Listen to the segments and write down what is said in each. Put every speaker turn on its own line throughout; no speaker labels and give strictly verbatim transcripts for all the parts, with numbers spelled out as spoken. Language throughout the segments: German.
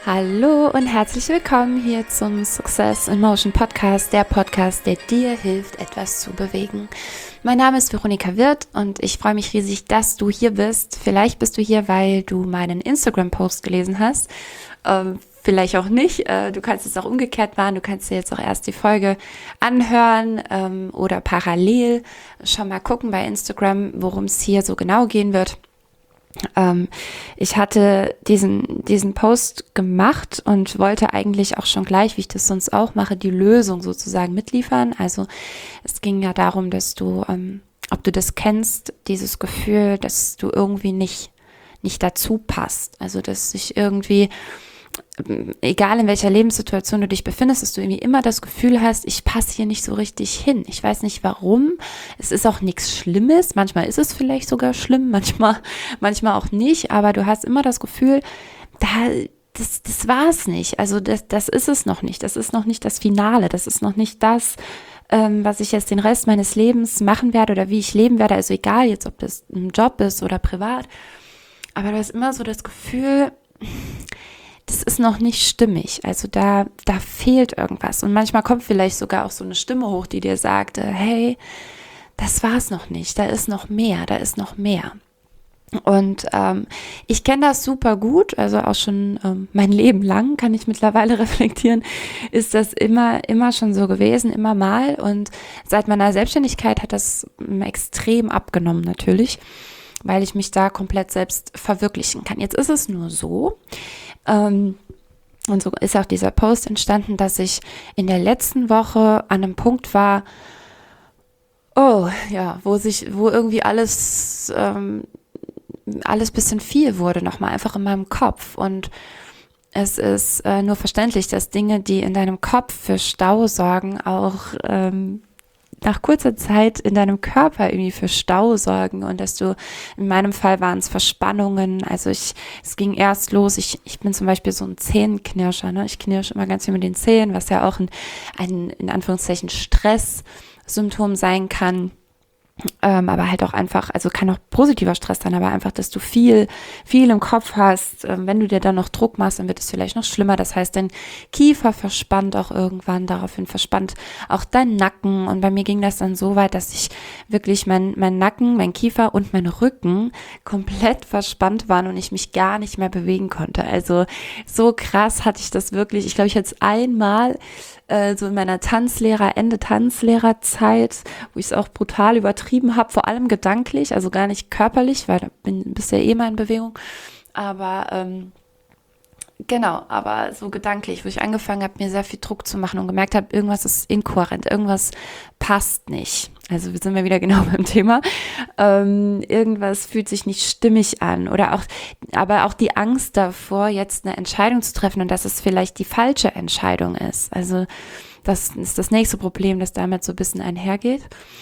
Hallo und herzlich willkommen hier zum Success in Motion Podcast, der Podcast, der dir hilft, etwas zu bewegen. Mein Name ist Veronika Wirth und ich freue mich riesig, dass du hier bist. Vielleicht bist du hier, weil du meinen Instagram-Post gelesen hast. Ähm, vielleicht auch nicht. Äh, du kannst es auch umgekehrt machen. Du kannst dir jetzt auch erst die Folge anhören ähm, oder parallel schon mal gucken bei Instagram, worum es hier so genau gehen wird. Ähm, ich hatte diesen, diesen Post gemacht und wollte eigentlich auch schon gleich, wie ich das sonst auch mache, die Lösung sozusagen mitliefern. Also es ging ja darum, dass du, ähm, ob du das kennst, dieses Gefühl, dass du irgendwie nicht, nicht dazu passt. Also dass sich irgendwie, egal in welcher Lebenssituation du dich befindest, dass du irgendwie immer das Gefühl hast, ich passe hier nicht so richtig hin. Ich weiß nicht warum. Es ist auch nichts Schlimmes. Manchmal ist es vielleicht sogar schlimm, manchmal, manchmal auch nicht. Aber du hast immer das Gefühl, da, das, das war es nicht. Also das, das ist es noch nicht. Das ist noch nicht das Finale. Das ist noch nicht das, ähm, was ich jetzt den Rest meines Lebens machen werde oder wie ich leben werde. Also egal jetzt, ob das ein Job ist oder privat. Aber du hast immer so das Gefühl, das ist noch nicht stimmig, also da, da fehlt irgendwas. Und manchmal kommt vielleicht sogar auch so eine Stimme hoch, die dir sagt, hey, das war's noch nicht, da ist noch mehr, da ist noch mehr. Und ähm, ich kenne das super gut, also auch schon ähm, mein Leben lang, kann ich mittlerweile reflektieren, ist das immer, immer schon so gewesen, immer mal. Und seit meiner Selbstständigkeit hat das ähm, extrem abgenommen natürlich, weil ich mich da komplett selbst verwirklichen kann. Jetzt ist es nur so, ähm, und so ist auch dieser Post entstanden, dass ich in der letzten Woche an einem Punkt war, oh ja, wo sich, wo irgendwie alles, ähm, alles bisschen viel wurde, nochmal einfach in meinem Kopf. Und es ist äh, nur verständlich, dass Dinge, die in deinem Kopf für Stau sorgen, auch ähm, nach kurzer Zeit in deinem Körper irgendwie für Stau sorgen und dass du, in meinem Fall waren es Verspannungen, also ich, es ging erst los, ich, ich bin zum Beispiel so ein Zähnenknirscher, ne? Ich knirsche immer ganz viel mit den Zähnen, was ja auch ein, ein in Anführungszeichen Stresssymptom sein kann. Ähm, aber halt auch einfach, also kann auch positiver Stress sein, aber einfach, dass du viel, viel im Kopf hast. Ähm, wenn du dir dann noch Druck machst, dann wird es vielleicht noch schlimmer. Das heißt, dein Kiefer verspannt auch irgendwann, daraufhin verspannt auch dein Nacken. Und bei mir ging das dann so weit, dass ich wirklich mein, mein Nacken, mein Kiefer und mein Rücken komplett verspannt waren und ich mich gar nicht mehr bewegen konnte. Also so krass hatte ich das wirklich. Ich glaube, ich hatte es einmal so in meiner Tanzlehrer, Ende Tanzlehrerzeit, wo ich es auch brutal übertrieben habe, vor allem gedanklich, also gar nicht körperlich, weil da bin bist ja eh mal in Bewegung, aber ähm, genau, aber so gedanklich, wo ich angefangen habe, mir sehr viel Druck zu machen und gemerkt habe, irgendwas ist inkohärent, irgendwas passt nicht. Also wir sind wir wieder genau beim Thema. Ähm, irgendwas fühlt sich nicht stimmig an oder auch, aber auch die Angst davor, jetzt eine Entscheidung zu treffen und dass es vielleicht die falsche Entscheidung ist. Also das ist das nächste Problem, das damit so ein bisschen einhergeht.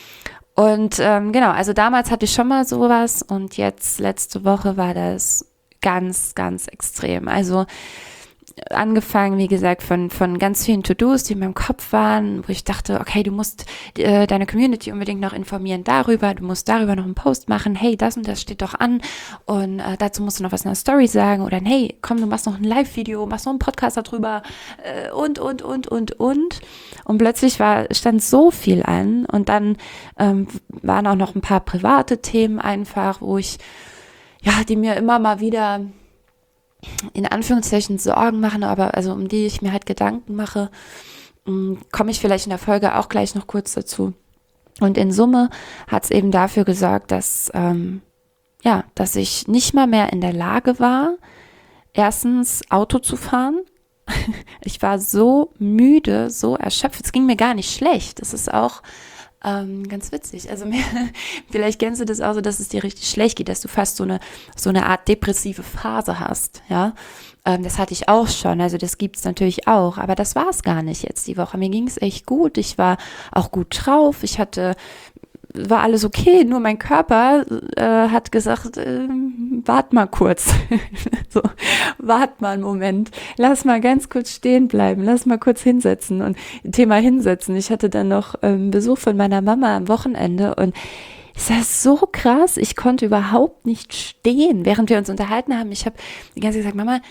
Und ähm, genau, also damals hatte ich schon mal sowas und jetzt letzte Woche war das ganz, ganz extrem. Also angefangen, wie gesagt, von, von ganz vielen To-Dos, die in meinem Kopf waren, wo ich dachte, okay, du musst äh, deine Community unbedingt noch informieren darüber, du musst darüber noch einen Post machen, hey, das und das steht doch an und äh, dazu musst du noch was in der Story sagen oder hey, komm, du machst noch ein Live-Video, machst noch einen Podcast darüber äh, und, und, und, und, und. Und plötzlich war, stand so viel an und dann ähm, waren auch noch ein paar private Themen einfach, wo ich, ja, die mir immer mal wieder in Anführungszeichen Sorgen machen, aber also um die ich mir halt Gedanken mache, komme ich vielleicht in der Folge auch gleich noch kurz dazu. Und in Summe hat es eben dafür gesorgt, dass ähm, ja, dass ich nicht mal mehr in der Lage war, erstens Auto zu fahren. Ich war so müde, so erschöpft. Es ging mir gar nicht schlecht. Das ist auch Ähm, ganz witzig. Also mir, vielleicht kennst du das auch so, dass es dir richtig schlecht geht, dass du fast so eine so eine Art depressive Phase hast, ja. Ähm, das hatte ich auch schon, also das gibt's natürlich auch, aber das war es gar nicht jetzt die Woche. Mir ging es echt gut, ich war auch gut drauf, ich hatte war alles okay, nur mein Körper äh, hat gesagt, äh, wart mal kurz, so, wart mal einen Moment, lass mal ganz kurz stehen bleiben, lass mal kurz hinsetzen und Thema hinsetzen. Ich hatte dann noch ähm, Besuch von meiner Mama am Wochenende und es war so krass, ich konnte überhaupt nicht stehen, während wir uns unterhalten haben. Ich habe die ganze Zeit gesagt, Mama,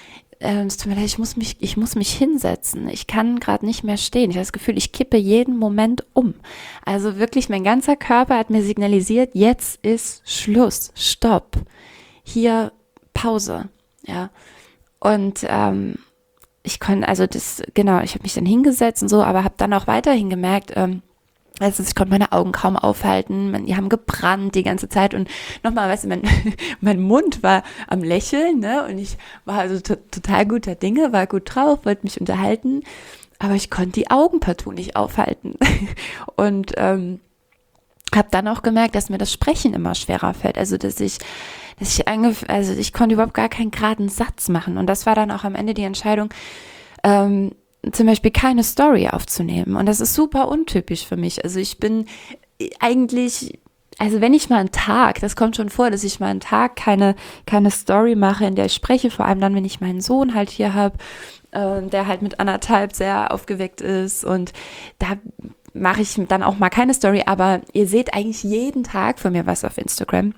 äh, es tut mir leid, ich muss mich, ich muss mich hinsetzen. Ich kann gerade nicht mehr stehen. Ich habe das Gefühl, ich kippe jeden Moment um. Also wirklich, mein ganzer Körper hat mir signalisiert, jetzt ist Schluss, Stopp. Hier Pause, ja. Und ähm, ich konnte, also das, genau, ich habe mich dann hingesetzt und so, aber habe dann auch weiterhin gemerkt, ähm, also ich konnte meine Augen kaum aufhalten, die haben gebrannt die ganze Zeit und nochmal, weißt du, mein, mein Mund war am Lächeln, ne, und ich war also to- total guter Dinge, war gut drauf, wollte mich unterhalten, aber ich konnte die Augen partout nicht aufhalten und ähm, habe dann auch gemerkt, dass mir das Sprechen immer schwerer fällt, also dass ich dass ich angef- also ich konnte überhaupt gar keinen geraden Satz machen und das war dann auch am Ende die Entscheidung, ähm, zum Beispiel keine Story aufzunehmen und das ist super untypisch für mich, also ich bin eigentlich, also wenn ich mal einen Tag, das kommt schon vor, dass ich mal einen Tag keine, keine Story mache, in der ich spreche, vor allem dann, wenn ich meinen Sohn halt hier habe, äh, der halt mit anderthalb sehr aufgeweckt ist und da mache ich dann auch mal keine Story, aber ihr seht eigentlich jeden Tag von mir was auf Instagram.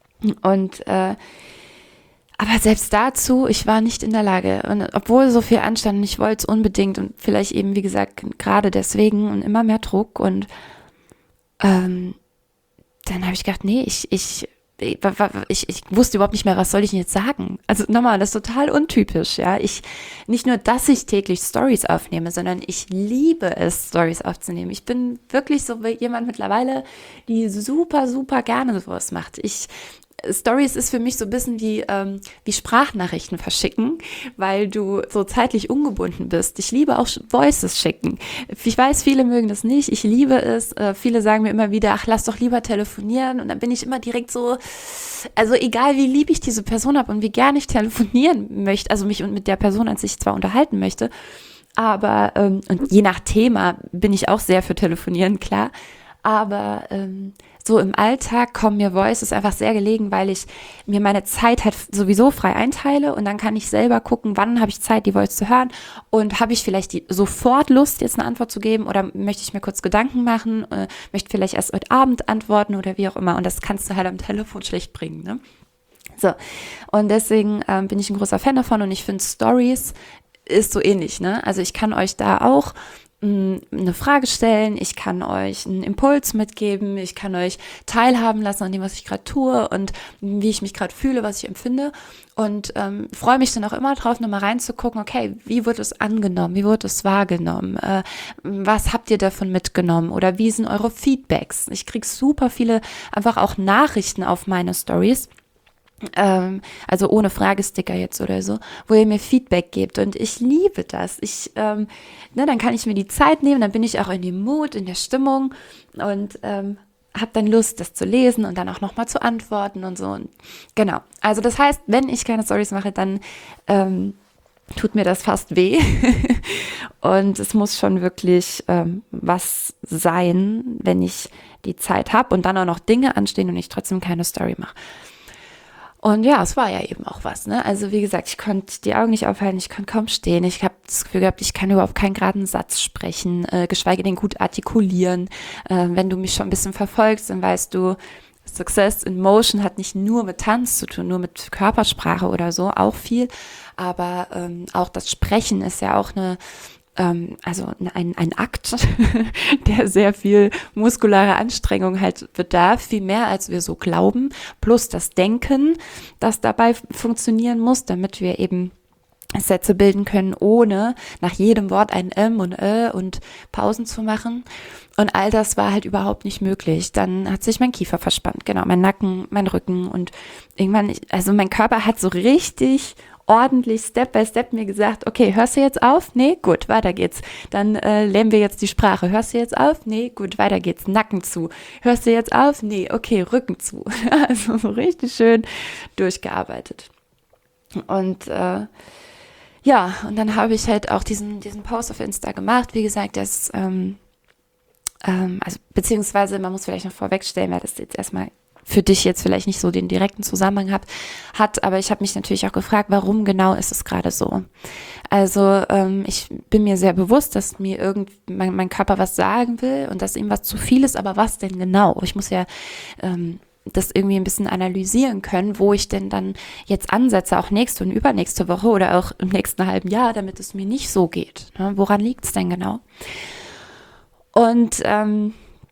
Und äh, aber selbst dazu, ich war nicht in der Lage. Und obwohl so viel anstand, und ich wollte es unbedingt und vielleicht eben, wie gesagt, gerade deswegen und immer mehr Druck. Und ähm, dann habe ich gedacht, nee, ich, ich, ich, ich wusste überhaupt nicht mehr, was soll ich denn jetzt sagen. Also nochmal, das ist total untypisch, ja. Ich, nicht nur, dass ich täglich Stories aufnehme, sondern ich liebe es, Stories aufzunehmen. Ich bin wirklich so jemand mittlerweile, die super, super gerne sowas macht. Ich Stories ist für mich so ein bisschen wie, ähm, wie Sprachnachrichten verschicken, weil du so zeitlich ungebunden bist. Ich liebe auch Voices schicken. Ich weiß, viele mögen das nicht. Ich liebe es. Äh, viele sagen mir immer wieder, ach, lass doch lieber telefonieren. Und dann bin ich immer direkt so, also egal wie lieb ich diese Person habe und wie gerne ich telefonieren möchte, also mich und mit der Person an sich zwar unterhalten möchte, aber, ähm, und je nach Thema bin ich auch sehr für Telefonieren, klar, aber ähm, so im Alltag kommen mir Voices einfach sehr gelegen, weil ich mir meine Zeit halt sowieso frei einteile und dann kann ich selber gucken, wann habe ich Zeit, die Voice zu hören und habe ich vielleicht die, sofort Lust, jetzt eine Antwort zu geben oder möchte ich mir kurz Gedanken machen, äh, möchte vielleicht erst heute Abend antworten oder wie auch immer und das kannst du halt am Telefon schlecht bringen, ne? So, und deswegen ähm, bin ich ein großer Fan davon und ich finde Stories ist so ähnlich, ne? Also ich kann euch da auch eine Frage stellen, ich kann euch einen Impuls mitgeben, ich kann euch teilhaben lassen an dem, was ich gerade tue und wie ich mich gerade fühle, was ich empfinde und ähm, freue mich dann auch immer drauf, nochmal reinzugucken, okay, wie wird es angenommen, wie wird es wahrgenommen, äh, was habt ihr davon mitgenommen oder wie sind eure Feedbacks? Ich kriege super viele einfach auch Nachrichten auf meine Stories, Ähm, also ohne Fragesticker jetzt oder so, wo ihr mir Feedback gebt und ich liebe das. Ich, ähm, ne, dann kann ich mir die Zeit nehmen, dann bin ich auch in dem Mut, in der Stimmung und ähm, habe dann Lust, das zu lesen und dann auch nochmal zu antworten und so. Und genau, also das heißt, wenn ich keine Storys mache, dann ähm, tut mir das fast weh und es muss schon wirklich ähm, was sein, wenn ich die Zeit habe und dann auch noch Dinge anstehen und ich trotzdem keine Story mache. Und ja, es war ja eben auch was, ne? Also wie gesagt, ich konnte die Augen nicht aufhalten, ich konnte kaum stehen. Ich habe das Gefühl gehabt, ich kann überhaupt keinen geraden Satz sprechen, äh, geschweige denn gut artikulieren. Äh, wenn du mich schon ein bisschen verfolgst, dann weißt du, Success in Motion hat nicht nur mit Tanz zu tun, nur mit Körpersprache oder so, auch viel. Aber ähm, auch das Sprechen ist ja auch eine also ein, ein Akt, der sehr viel muskulare Anstrengung halt bedarf, viel mehr als wir so glauben, plus das Denken, das dabei funktionieren muss, damit wir eben Sätze bilden können, ohne nach jedem Wort ein M und Ö und Pausen zu machen. Und all das war halt überhaupt nicht möglich. Dann hat sich mein Kiefer verspannt, genau, mein Nacken, mein Rücken und irgendwann, also mein Körper hat so richtig ordentlich Step by Step mir gesagt, okay, hörst du jetzt auf? Nee, gut, weiter geht's. Dann äh, lernen wir jetzt die Sprache. Hörst du jetzt auf? Nee, gut, weiter geht's. Nacken zu. Hörst du jetzt auf? Nee, okay, Rücken zu. Also so richtig schön durchgearbeitet. Und äh, ja, und dann habe ich halt auch diesen, diesen Post auf Insta gemacht. Wie gesagt, das, ähm, ähm, also beziehungsweise man muss vielleicht noch vorwegstellen, weil das jetzt erstmal für dich jetzt vielleicht nicht so den direkten Zusammenhang hat, hat aber ich habe mich natürlich auch gefragt, warum genau ist es gerade so? Also ähm, ich bin mir sehr bewusst, dass mir irgend mein, mein Körper was sagen will und dass ihm was zu viel ist, aber was denn genau? Ich muss ja ähm, das irgendwie ein bisschen analysieren können, wo ich denn dann jetzt ansetze, auch nächste und übernächste Woche oder auch im nächsten halben Jahr, damit es mir nicht so geht. Ne? Woran liegt es denn genau? Und ähm,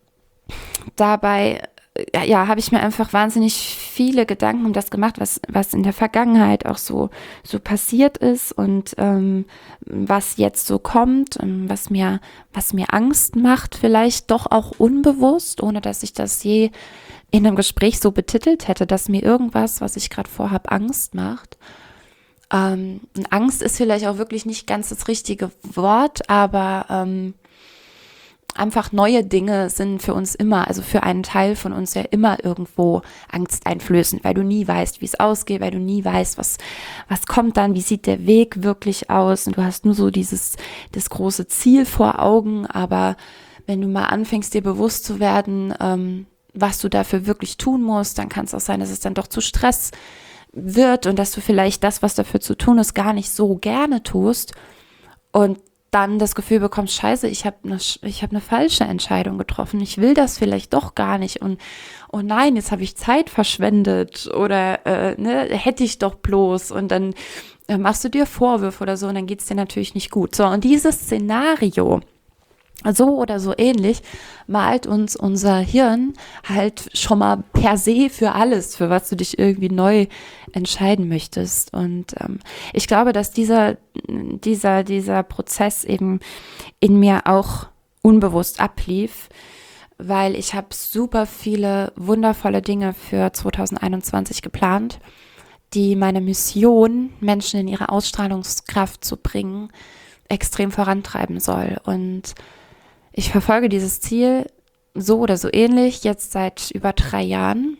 dabei ja, habe ich mir einfach wahnsinnig viele Gedanken um das gemacht, was, was in der Vergangenheit auch so, so passiert ist und ähm, was jetzt so kommt, ähm, was mir, was mir Angst macht, vielleicht doch auch unbewusst, ohne dass ich das je in einem Gespräch so betitelt hätte, dass mir irgendwas, was ich gerade vorhabe, Angst macht. Ähm, und Angst ist vielleicht auch wirklich nicht ganz das richtige Wort, aber ähm, einfach neue Dinge sind für uns immer, also für einen Teil von uns ja immer irgendwo angsteinflößend, weil du nie weißt, wie es ausgeht, weil du nie weißt, was, was kommt dann, wie sieht der Weg wirklich aus und du hast nur so dieses, das große Ziel vor Augen, aber wenn du mal anfängst, dir bewusst zu werden, ähm, was du dafür wirklich tun musst, dann kann es auch sein, dass es dann doch zu Stress wird und dass du vielleicht das, was dafür zu tun ist, gar nicht so gerne tust und dann das Gefühl bekommst, scheiße, ich habe eine ich habe eine falsche Entscheidung getroffen, ich will das vielleicht doch gar nicht und oh nein, jetzt habe ich Zeit verschwendet oder äh, ne, hätte ich doch bloß und dann äh, machst du dir Vorwürfe oder so und dann geht es dir natürlich nicht gut. So, und dieses Szenario, so oder so ähnlich, malt uns unser Hirn halt schon mal per se für alles, für was du dich irgendwie neu entscheiden möchtest. Und ähm, ich glaube, dass dieser, dieser, dieser Prozess eben in mir auch unbewusst ablief, weil ich habe super viele wundervolle Dinge für zwanzig einundzwanzig geplant, die meine Mission, Menschen in ihre Ausstrahlungskraft zu bringen, extrem vorantreiben soll. Und ich verfolge dieses Ziel so oder so ähnlich jetzt seit über drei Jahren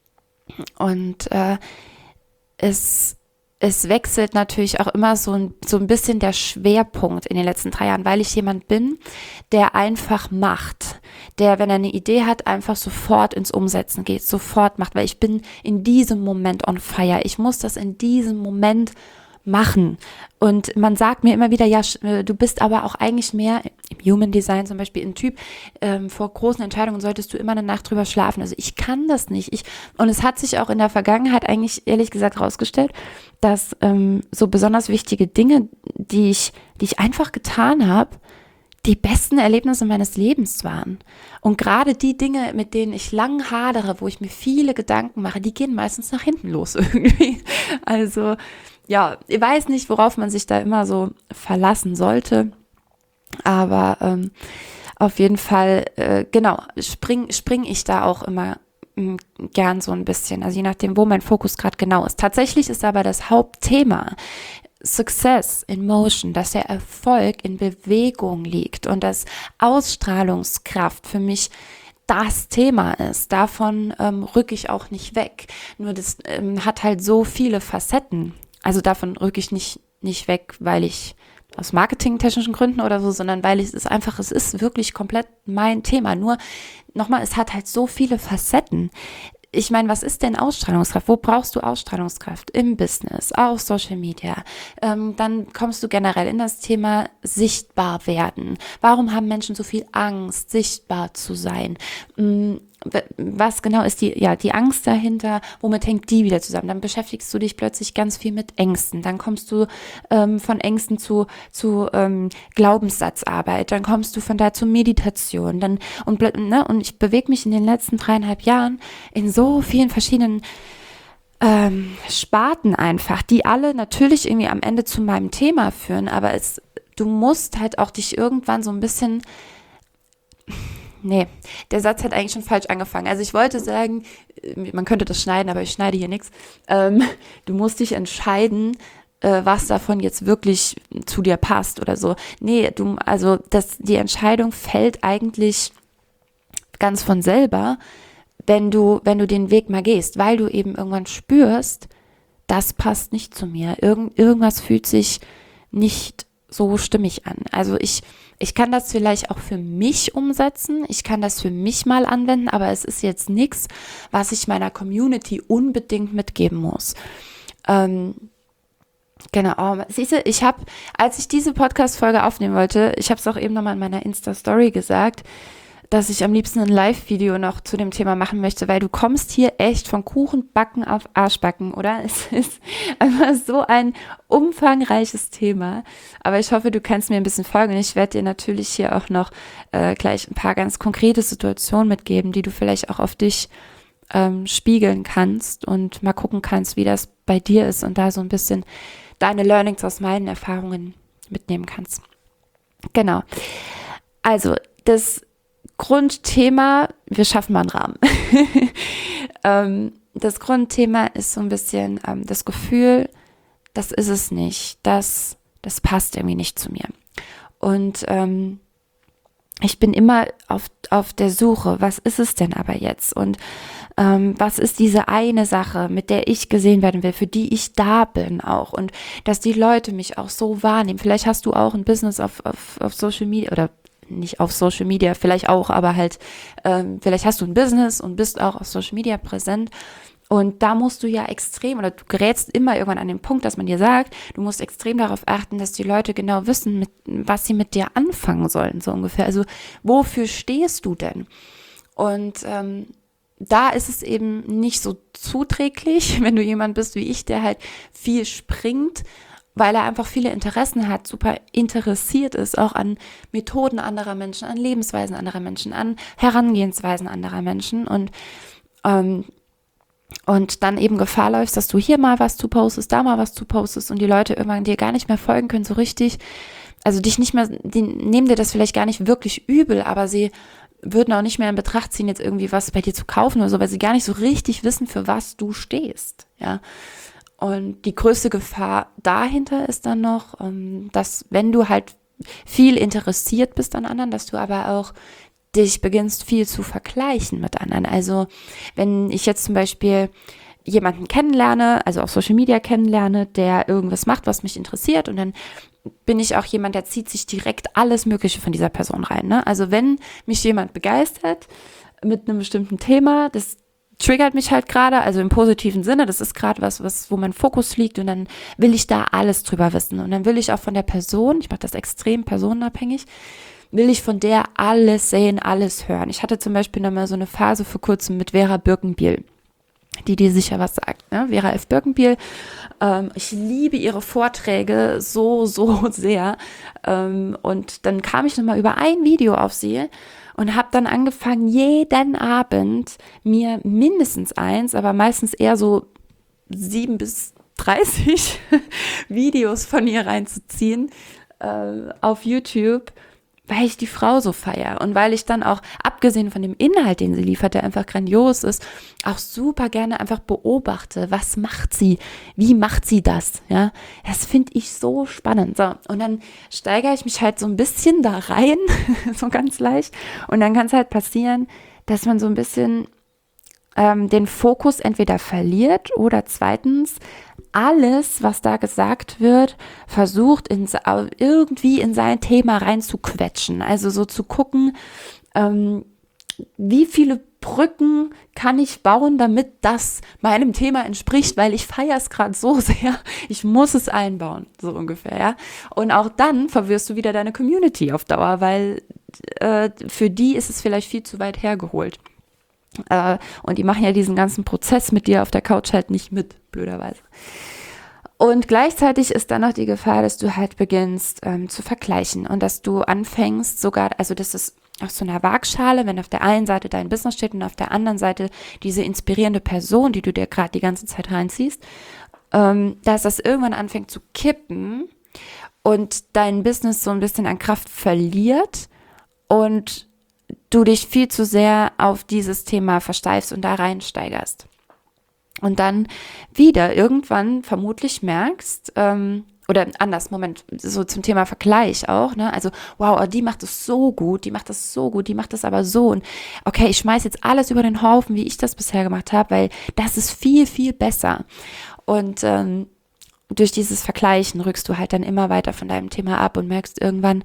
und äh, es, es wechselt natürlich auch immer so ein, so ein bisschen der Schwerpunkt in den letzten drei Jahren, weil ich jemand bin, der einfach macht, der, wenn er eine Idee hat, einfach sofort ins Umsetzen geht, sofort macht, weil ich bin in diesem Moment on fire. Ich muss das in diesem Moment machen. Und man sagt mir immer wieder, ja, du bist aber auch eigentlich mehr im Human Design zum Beispiel ein Typ, ähm, vor großen Entscheidungen solltest du immer eine Nacht drüber schlafen. Also ich kann das nicht. Ich, und es hat sich auch in der Vergangenheit eigentlich ehrlich gesagt rausgestellt, dass ähm, so besonders wichtige Dinge, die ich, die ich einfach getan habe, die besten Erlebnisse meines Lebens waren. Und gerade die Dinge, mit denen ich lang hadere, wo ich mir viele Gedanken mache, die gehen meistens nach hinten los irgendwie. Also ja, ich weiß nicht, worauf man sich da immer so verlassen sollte, aber ähm, auf jeden Fall, äh, genau, spring, spring ich da auch immer mh, gern so ein bisschen, also je nachdem, wo mein Fokus gerade genau ist. Tatsächlich ist aber das Hauptthema Success in Motion, dass der Erfolg in Bewegung liegt und dass Ausstrahlungskraft für mich das Thema ist. Davon ähm, rücke ich auch nicht weg. Nur das ähm, hat halt so viele Facetten. Also davon rücke ich nicht, nicht weg, weil ich aus marketingtechnischen Gründen oder so, sondern weil es ist einfach, es ist wirklich komplett mein Thema. Nur, nochmal, es hat halt so viele Facetten. Ich meine, was ist denn Ausstrahlungskraft? Wo brauchst du Ausstrahlungskraft? Im Business, auf Social Media. Ähm, dann kommst du generell in das Thema sichtbar werden. Warum haben Menschen so viel Angst, sichtbar zu sein? Ähm, was genau ist die, ja, die Angst dahinter? Womit hängt die wieder zusammen? Dann beschäftigst du dich plötzlich ganz viel mit Ängsten. Dann kommst du ähm, von Ängsten zu, zu ähm, Glaubenssatzarbeit. Dann kommst du von da zur Meditation. Dann, und, ne, und ich bewege mich in den letzten dreieinhalb Jahren in so vielen verschiedenen ähm, Sparten einfach, die alle natürlich irgendwie am Ende zu meinem Thema führen. Aber es, du musst halt auch dich irgendwann so ein bisschen... Nee, der Satz hat eigentlich schon falsch angefangen. Also ich wollte sagen, man könnte das schneiden, aber ich schneide hier nichts. Ähm, du musst dich entscheiden, äh, was davon jetzt wirklich zu dir passt oder so. Nee, du, also das, die Entscheidung fällt eigentlich ganz von selber, wenn du, wenn du den Weg mal gehst, weil du eben irgendwann spürst, das passt nicht zu mir. Irgend, irgendwas fühlt sich nicht so stimmig an. Also ich Ich kann das vielleicht auch für mich umsetzen, ich kann das für mich mal anwenden, aber es ist jetzt nichts, was ich meiner Community unbedingt mitgeben muss. Ähm, genau, oh, siehst du, ich habe, als ich diese Podcast-Folge aufnehmen wollte, ich habe es auch eben nochmal in meiner Insta-Story gesagt, dass ich am liebsten ein Live-Video noch zu dem Thema machen möchte, weil du kommst hier echt von Kuchenbacken auf Arschbacken, oder? Es ist einfach so ein umfangreiches Thema, aber ich hoffe, du kannst mir ein bisschen folgen und ich werde dir natürlich hier auch noch äh, gleich ein paar ganz konkrete Situationen mitgeben, die du vielleicht auch auf dich ähm, spiegeln kannst und mal gucken kannst, wie das bei dir ist und da so ein bisschen deine Learnings aus meinen Erfahrungen mitnehmen kannst. Genau. Also, das Grundthema, wir schaffen mal einen Rahmen. ähm, das Grundthema ist so ein bisschen ähm, das Gefühl, das ist es nicht, das, das passt irgendwie nicht zu mir. Und ähm, ich bin immer auf, auf der Suche, was ist es denn aber jetzt? Und ähm, was ist diese eine Sache, mit der ich gesehen werden will, für die ich da bin auch und dass die Leute mich auch so wahrnehmen. Vielleicht hast du auch ein Business auf, auf, auf Social Media oder nicht auf Social Media, vielleicht auch, aber halt, ähm, vielleicht hast du ein Business und bist auch auf Social Media präsent. Und da musst du ja extrem, oder du gerätst immer irgendwann an den Punkt, dass man dir sagt, du musst extrem darauf achten, dass die Leute genau wissen, mit, was sie mit dir anfangen sollen, so ungefähr. Also wofür stehst du denn? Und ähm, da ist es eben nicht so zuträglich, wenn du jemand bist wie ich, der halt viel springt, weil er einfach viele Interessen hat, super interessiert ist, auch an Methoden anderer Menschen, an Lebensweisen anderer Menschen, an Herangehensweisen anderer Menschen und ähm, und dann eben Gefahr läufst, dass du hier mal was zu postest, da mal was zu postest und die Leute irgendwann dir gar nicht mehr folgen können so richtig, also dich nicht mehr, die nehmen dir das vielleicht gar nicht wirklich übel, aber sie würden auch nicht mehr in Betracht ziehen, jetzt irgendwie was bei dir zu kaufen oder so, weil sie gar nicht so richtig wissen, für was du stehst, ja. Und die größte Gefahr dahinter ist dann noch, dass wenn du halt viel interessiert bist an anderen, dass du aber auch dich beginnst viel zu vergleichen mit anderen. Also wenn ich jetzt zum Beispiel jemanden kennenlerne, also auf Social Media kennenlerne, der irgendwas macht, was mich interessiert und dann bin ich auch jemand, der zieht sich direkt alles Mögliche von dieser Person rein. Ne? Also wenn mich jemand begeistert mit einem bestimmten Thema, das triggert mich halt gerade, also im positiven Sinne, das ist gerade was, was, wo mein Fokus liegt und dann will ich da alles drüber wissen und dann will ich auch von der Person, ich mache das extrem personenabhängig, will ich von der alles sehen, alles hören. Ich hatte zum Beispiel nochmal so eine Phase vor kurzem mit Vera Birkenbiel, die dir sicher was sagt, ne? Vera F. Birkenbiel, ähm, ich liebe ihre Vorträge so, so sehr ähm, und dann kam ich nochmal über ein Video auf sie und habe dann angefangen, jeden Abend mir mindestens eins, aber meistens eher so sieben bis dreißig Videos von ihr reinzuziehen äh, auf YouTube, weil ich die Frau so feiere und weil ich dann auch, abgesehen von dem Inhalt, den sie liefert, der einfach grandios ist, auch super gerne einfach beobachte, was macht sie, wie macht sie das, ja, das finde ich so spannend, so, und dann steigere ich mich halt so ein bisschen da rein, so ganz leicht, und dann kann es halt passieren, dass man so ein bisschen ähm, den Fokus entweder verliert oder zweitens alles, was da gesagt wird, versucht in, irgendwie in sein Thema reinzuquetschen. Also so zu gucken, ähm, wie viele Brücken kann ich bauen, damit das meinem Thema entspricht, weil ich feiere es gerade so sehr, ich muss es einbauen, so ungefähr, ja. Und auch dann verwirrst du wieder deine Community auf Dauer, weil äh, für die ist es vielleicht viel zu weit hergeholt. Äh, und die machen ja diesen ganzen Prozess mit dir auf der Couch halt nicht mit, blöderweise. Und gleichzeitig ist dann noch die Gefahr, dass du halt beginnst ähm, zu vergleichen und dass du anfängst sogar, also das ist auf so einer Waagschale, wenn auf der einen Seite dein Business steht und auf der anderen Seite diese inspirierende Person, die du dir gerade die ganze Zeit reinziehst, ähm, dass das irgendwann anfängt zu kippen und dein Business so ein bisschen an Kraft verliert und du dich viel zu sehr auf dieses Thema versteifst und da reinsteigerst. Und dann wieder irgendwann vermutlich merkst, ähm, oder anders, Moment, so zum Thema Vergleich auch, ne? Also, wow, die macht es so gut, die macht das so gut, die macht das aber so. Und okay, ich schmeiß jetzt alles über den Haufen, wie ich das bisher gemacht habe, weil das ist viel, viel besser. Und ähm, durch dieses Vergleichen rückst du halt dann immer weiter von deinem Thema ab und merkst irgendwann,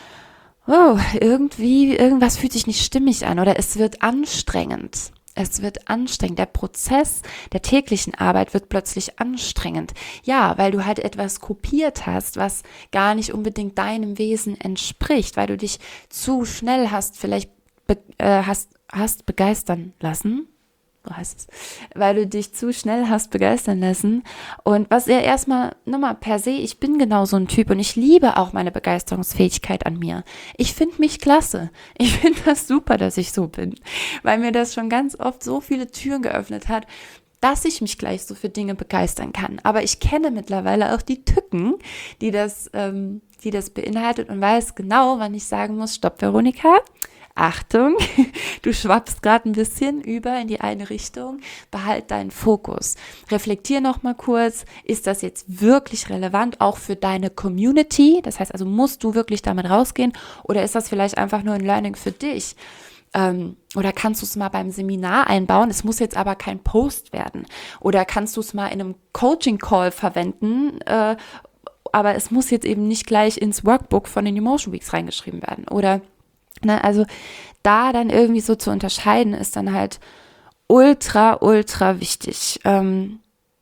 wow, irgendwie, irgendwas fühlt sich nicht stimmig an oder es wird anstrengend. Es wird anstrengend. Der Prozess der täglichen Arbeit wird plötzlich anstrengend. Ja, weil du halt etwas kopiert hast, was gar nicht unbedingt deinem Wesen entspricht, weil du dich zu schnell hast vielleicht be- äh, hast, hast begeistern lassen. So heißt es. Weil du dich zu schnell hast begeistern lassen. Und was ja erstmal, nochmal per se, ich bin genau so ein Typ und ich liebe auch meine Begeisterungsfähigkeit an mir. Ich finde mich klasse. Ich finde das super, dass ich so bin. Weil mir das schon ganz oft so viele Türen geöffnet hat, dass ich mich gleich so für Dinge begeistern kann. Aber ich kenne mittlerweile auch die Tücken, die das, ähm, die das beinhaltet und weiß genau, wann ich sagen muss, stopp, Veronika, Achtung, du schwappst gerade ein bisschen über in die eine Richtung, behalt deinen Fokus. Reflektier noch mal kurz, ist das jetzt wirklich relevant, auch für deine Community? Das heißt also, musst du wirklich damit rausgehen oder ist das vielleicht einfach nur ein Learning für dich? Ähm, oder kannst du es mal beim Seminar einbauen? Es muss jetzt aber kein Post werden. Oder kannst du es mal in einem Coaching-Call verwenden? Äh, aber es muss jetzt eben nicht gleich ins Workbook von den Emotion Weeks reingeschrieben werden. Oder Ne, also da dann irgendwie so zu unterscheiden, ist dann halt ultra, ultra wichtig. Ähm,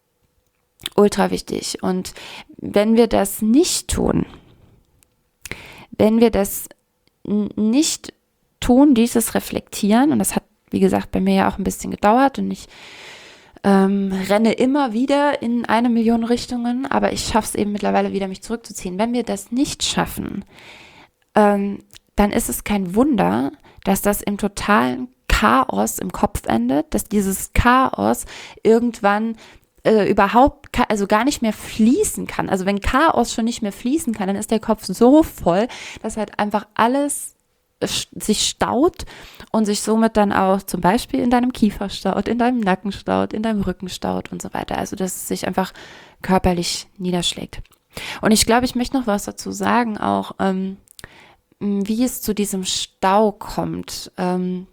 ultra wichtig. Und wenn wir das nicht tun, wenn wir das n- nicht tun, dieses Reflektieren, und das hat, wie gesagt, bei mir ja auch ein bisschen gedauert und ich ähm, renne immer wieder in eine Million Richtungen, aber ich schaffe es eben mittlerweile wieder, mich zurückzuziehen. Wenn wir das nicht schaffen, ähm, dann ist es kein Wunder, dass das im totalen Chaos im Kopf endet, dass dieses Chaos irgendwann äh, überhaupt, ka- also gar nicht mehr fließen kann. Also wenn Chaos schon nicht mehr fließen kann, dann ist der Kopf so voll, dass halt einfach alles sch- sich staut und sich somit dann auch zum Beispiel in deinem Kiefer staut, in deinem Nacken staut, in deinem Rücken staut und so weiter. Also dass es sich einfach körperlich niederschlägt. Und ich glaube, ich möchte noch was dazu sagen, auch ähm, wie es zu diesem Stau kommt. Ähm,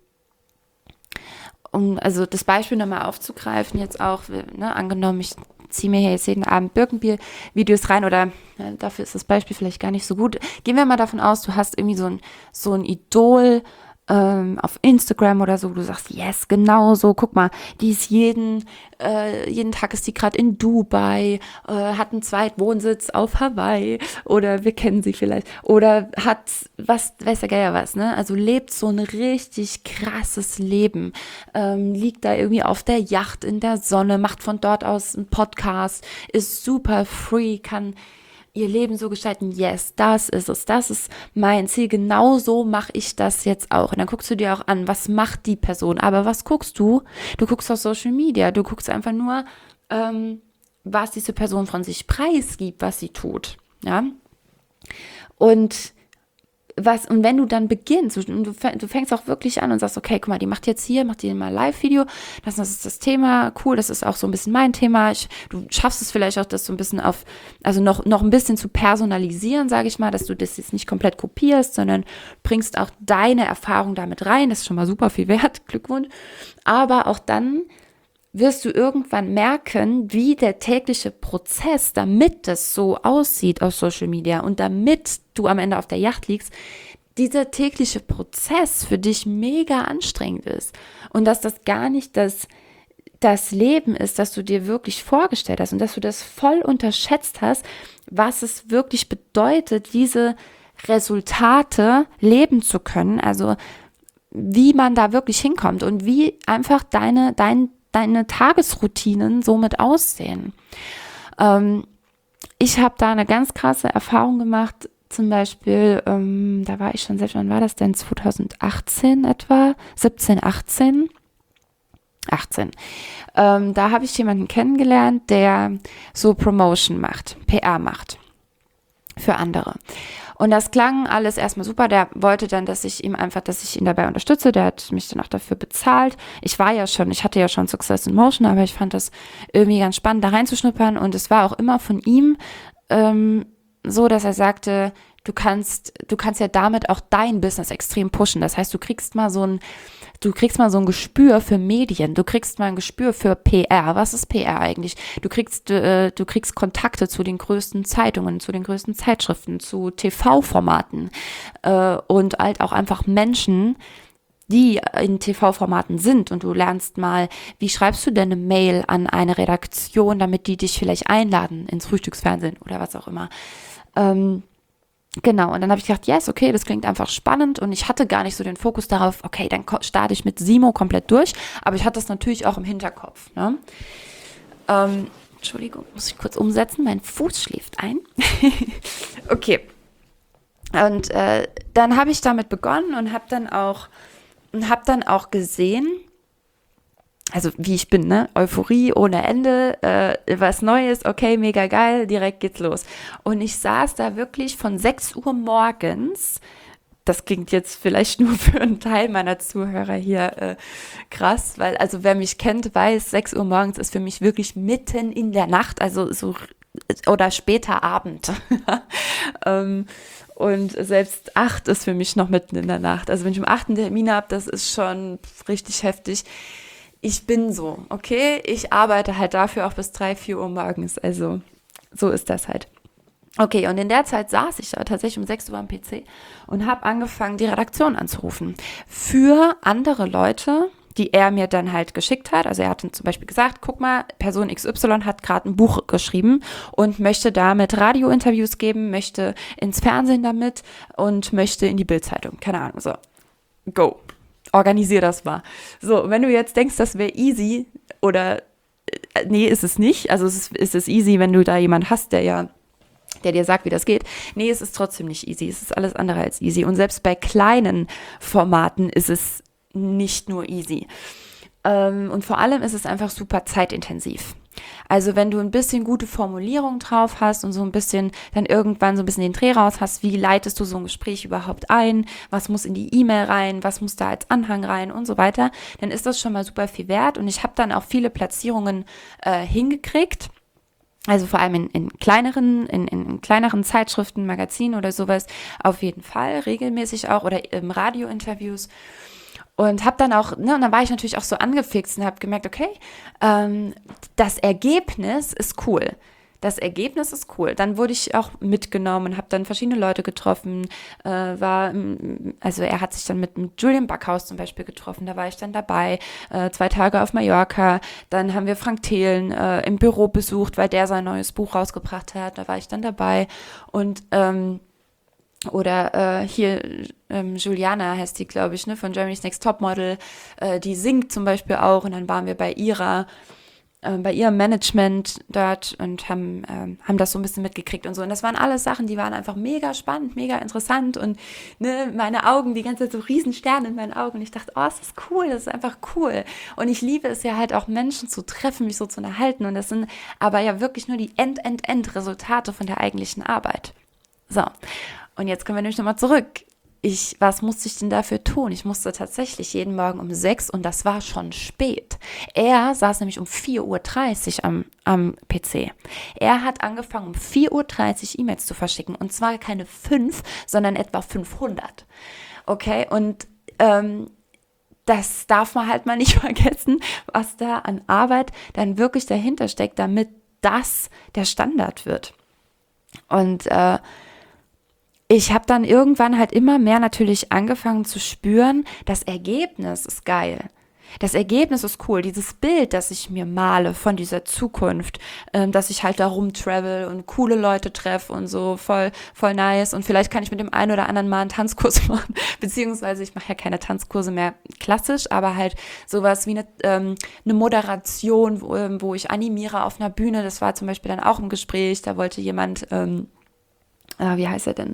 um also das Beispiel nochmal aufzugreifen, jetzt auch, ne, angenommen, ich ziehe mir hier jetzt jeden Abend Birkenbier-Videos rein oder ja, dafür ist das Beispiel vielleicht gar nicht so gut. Gehen wir mal davon aus, du hast irgendwie so ein, so ein Idol ähm, auf Instagram oder so, wo du sagst, yes, genau so, guck mal, die ist jeden, äh, jeden Tag ist die gerade in Dubai, äh, hat einen Zweitwohnsitz auf Hawaii oder wir kennen sie vielleicht oder hat was, weiß der Geier was, ne? Also lebt so ein richtig krasses Leben, ähm, liegt da irgendwie auf der Yacht in der Sonne, macht von dort aus einen Podcast, ist super free, kann ihr Leben so gestalten, yes, das ist es, das ist mein Ziel, genau so mache ich das jetzt auch. Und dann guckst du dir auch an, was macht die Person, aber was guckst du? Du guckst auf Social Media, du guckst einfach nur, ähm, was diese Person von sich preisgibt, was sie tut, ja. Und was, und wenn du dann beginnst, und du, du fängst auch wirklich an und sagst, okay, guck mal, die macht jetzt hier, macht die mal Live-Video, das, das ist das Thema, cool, das ist auch so ein bisschen mein Thema, ich, du schaffst es vielleicht auch, das so ein bisschen auf, also noch, noch ein bisschen zu personalisieren, sage ich mal, dass du das jetzt nicht komplett kopierst, sondern bringst auch deine Erfahrung damit rein, das ist schon mal super viel wert, Glückwunsch, aber auch dann wirst du irgendwann merken, wie der tägliche Prozess, damit das so aussieht auf Social Media und damit du am Ende auf der Yacht liegst, dieser tägliche Prozess für dich mega anstrengend ist und dass das gar nicht das, das Leben ist, das du dir wirklich vorgestellt hast und dass du das voll unterschätzt hast, was es wirklich bedeutet, diese Resultate leben zu können, also wie man da wirklich hinkommt und wie einfach deine, dein deine Tagesroutinen somit aussehen. Ähm, ich habe da eine ganz krasse Erfahrung gemacht, zum Beispiel, ähm, da war ich schon selbst, wann war das denn? zwanzig achtzehn etwa? siebzehn, achtzehn? achtzehn. Ähm, da habe ich jemanden kennengelernt, der so Promotion macht, P R macht für andere. Und das klang alles erstmal super. Der wollte dann, dass ich ihm einfach, dass ich ihn dabei unterstütze. Der hat mich dann auch dafür bezahlt. Ich war ja schon, ich hatte ja schon Success in Motion, aber ich fand das irgendwie ganz spannend, da reinzuschnuppern. Und es war auch immer von ihm ähm, so, dass er sagte, du kannst, du kannst ja damit auch dein Business extrem pushen. Das heißt, du kriegst mal so ein Du kriegst mal so ein Gespür für Medien, du kriegst mal ein Gespür für P R. Was ist P R eigentlich? Du kriegst, äh, du kriegst Kontakte zu den größten Zeitungen, zu den größten Zeitschriften, zu T V-Formaten äh, und halt auch einfach Menschen, die in T V-Formaten sind und du lernst mal, wie schreibst du denn eine Mail an eine Redaktion, damit die dich vielleicht einladen ins Frühstücksfernsehen oder was auch immer. Ähm, Genau, und dann habe ich gedacht, yes, okay, das klingt einfach spannend und ich hatte gar nicht so den Fokus darauf, okay, dann starte ich mit Simo komplett durch, aber ich hatte das natürlich auch im Hinterkopf. Ne? Ähm, Entschuldigung, muss ich kurz umsetzen, mein Fuß schläft ein. Okay, und äh, dann habe ich damit begonnen und habe dann auch, habe dann auch gesehen, also wie ich bin, ne? Euphorie ohne Ende, äh, was Neues, okay, mega geil, direkt geht's los. Und ich saß da wirklich von sechs Uhr morgens, das klingt jetzt vielleicht nur für einen Teil meiner Zuhörer hier äh, krass, weil also wer mich kennt, weiß, sechs Uhr morgens ist für mich wirklich mitten in der Nacht, also so oder später Abend. ähm, und selbst acht ist für mich noch mitten in der Nacht. Also wenn ich um acht einen Termin habe, das ist schon richtig heftig. Ich bin so, okay? Ich arbeite halt dafür auch bis drei, vier Uhr morgens. Also so ist das halt. Okay, und in der Zeit saß ich da tatsächlich um sechs Uhr am P C und habe angefangen, die Redaktion anzurufen. Für andere Leute, die er mir dann halt geschickt hat. Also er hat zum Beispiel gesagt, guck mal, Person X Y hat gerade ein Buch geschrieben und möchte damit Radiointerviews geben, möchte ins Fernsehen damit und möchte in die Bild-Zeitung. Keine Ahnung, so. Go. Organisier das mal. So, wenn du jetzt denkst, das wäre easy oder äh, nee, ist es nicht. Also es ist, ist es easy, wenn du da jemanden hast, der ja, der dir sagt, wie das geht. Nee, es ist trotzdem nicht easy. Es ist alles andere als easy. Und selbst bei kleinen Formaten ist es nicht nur easy. Ähm, und vor allem ist es einfach super zeitintensiv. Also wenn du ein bisschen gute Formulierung drauf hast und so ein bisschen dann irgendwann so ein bisschen den Dreh raus hast, wie leitest du so ein Gespräch überhaupt ein, was muss in die E-Mail rein, was muss da als Anhang rein und so weiter, dann ist das schon mal super viel wert und ich habe dann auch viele Platzierungen äh, hingekriegt. Also vor allem in, in kleineren, in, in kleineren Zeitschriften, Magazinen oder sowas auf jeden Fall, regelmäßig auch oder im Radiointerviews. Und habe dann auch, ne, und dann war ich natürlich auch so angefixt und habe gemerkt, okay, ähm, das Ergebnis ist cool. Das Ergebnis ist cool. Dann wurde ich auch mitgenommen, habe dann verschiedene Leute getroffen, äh, war, also er hat sich dann mit, mit Julian Backhaus zum Beispiel getroffen, da war ich dann dabei, äh, zwei Tage auf Mallorca, dann haben wir Frank Thelen äh, im Büro besucht, weil der sein neues Buch rausgebracht hat, da war ich dann dabei und ähm, oder äh, hier ähm, Juliana heißt die, glaube ich, ne, von Germany's Next Topmodel, äh, die singt zum Beispiel auch und dann waren wir bei ihrer, äh, bei ihrem Management dort und haben, ähm, haben das so ein bisschen mitgekriegt und so. Und das waren alles Sachen, die waren einfach mega spannend, mega interessant und ne, meine Augen, die ganze Zeit so riesen Sterne in meinen Augen und ich dachte, oh, das ist cool, das ist einfach cool. Und ich liebe es ja halt auch Menschen zu treffen, mich so zu unterhalten und das sind aber ja wirklich nur die End-End-End-Resultate von der eigentlichen Arbeit. So. Und jetzt kommen wir nämlich nochmal zurück. Ich, was musste ich denn dafür tun? Ich musste tatsächlich jeden Morgen um sechs und das war schon spät. Er saß nämlich um vier Uhr dreißig am, am P C. Er hat angefangen, um vier Uhr dreißig E-Mails zu verschicken und zwar keine fünf, sondern etwa fünfhundert. Okay, und ähm, das darf man halt mal nicht vergessen, was da an Arbeit dann wirklich dahinter steckt, damit das der Standard wird. Und äh, ich habe dann irgendwann halt immer mehr natürlich angefangen zu spüren, das Ergebnis ist geil. Das Ergebnis ist cool. Dieses Bild, das ich mir male von dieser Zukunft, ähm, dass ich halt da rumtravel und coole Leute treffe und so, voll, voll nice. Und vielleicht kann ich mit dem einen oder anderen mal einen Tanzkurs machen. Beziehungsweise ich mache ja keine Tanzkurse mehr klassisch, aber halt sowas wie eine, ähm, eine Moderation, wo, ähm, wo ich animiere auf einer Bühne. Das war zum Beispiel dann auch im Gespräch. Da wollte jemand... Ähm, Ah, wie heißt er denn?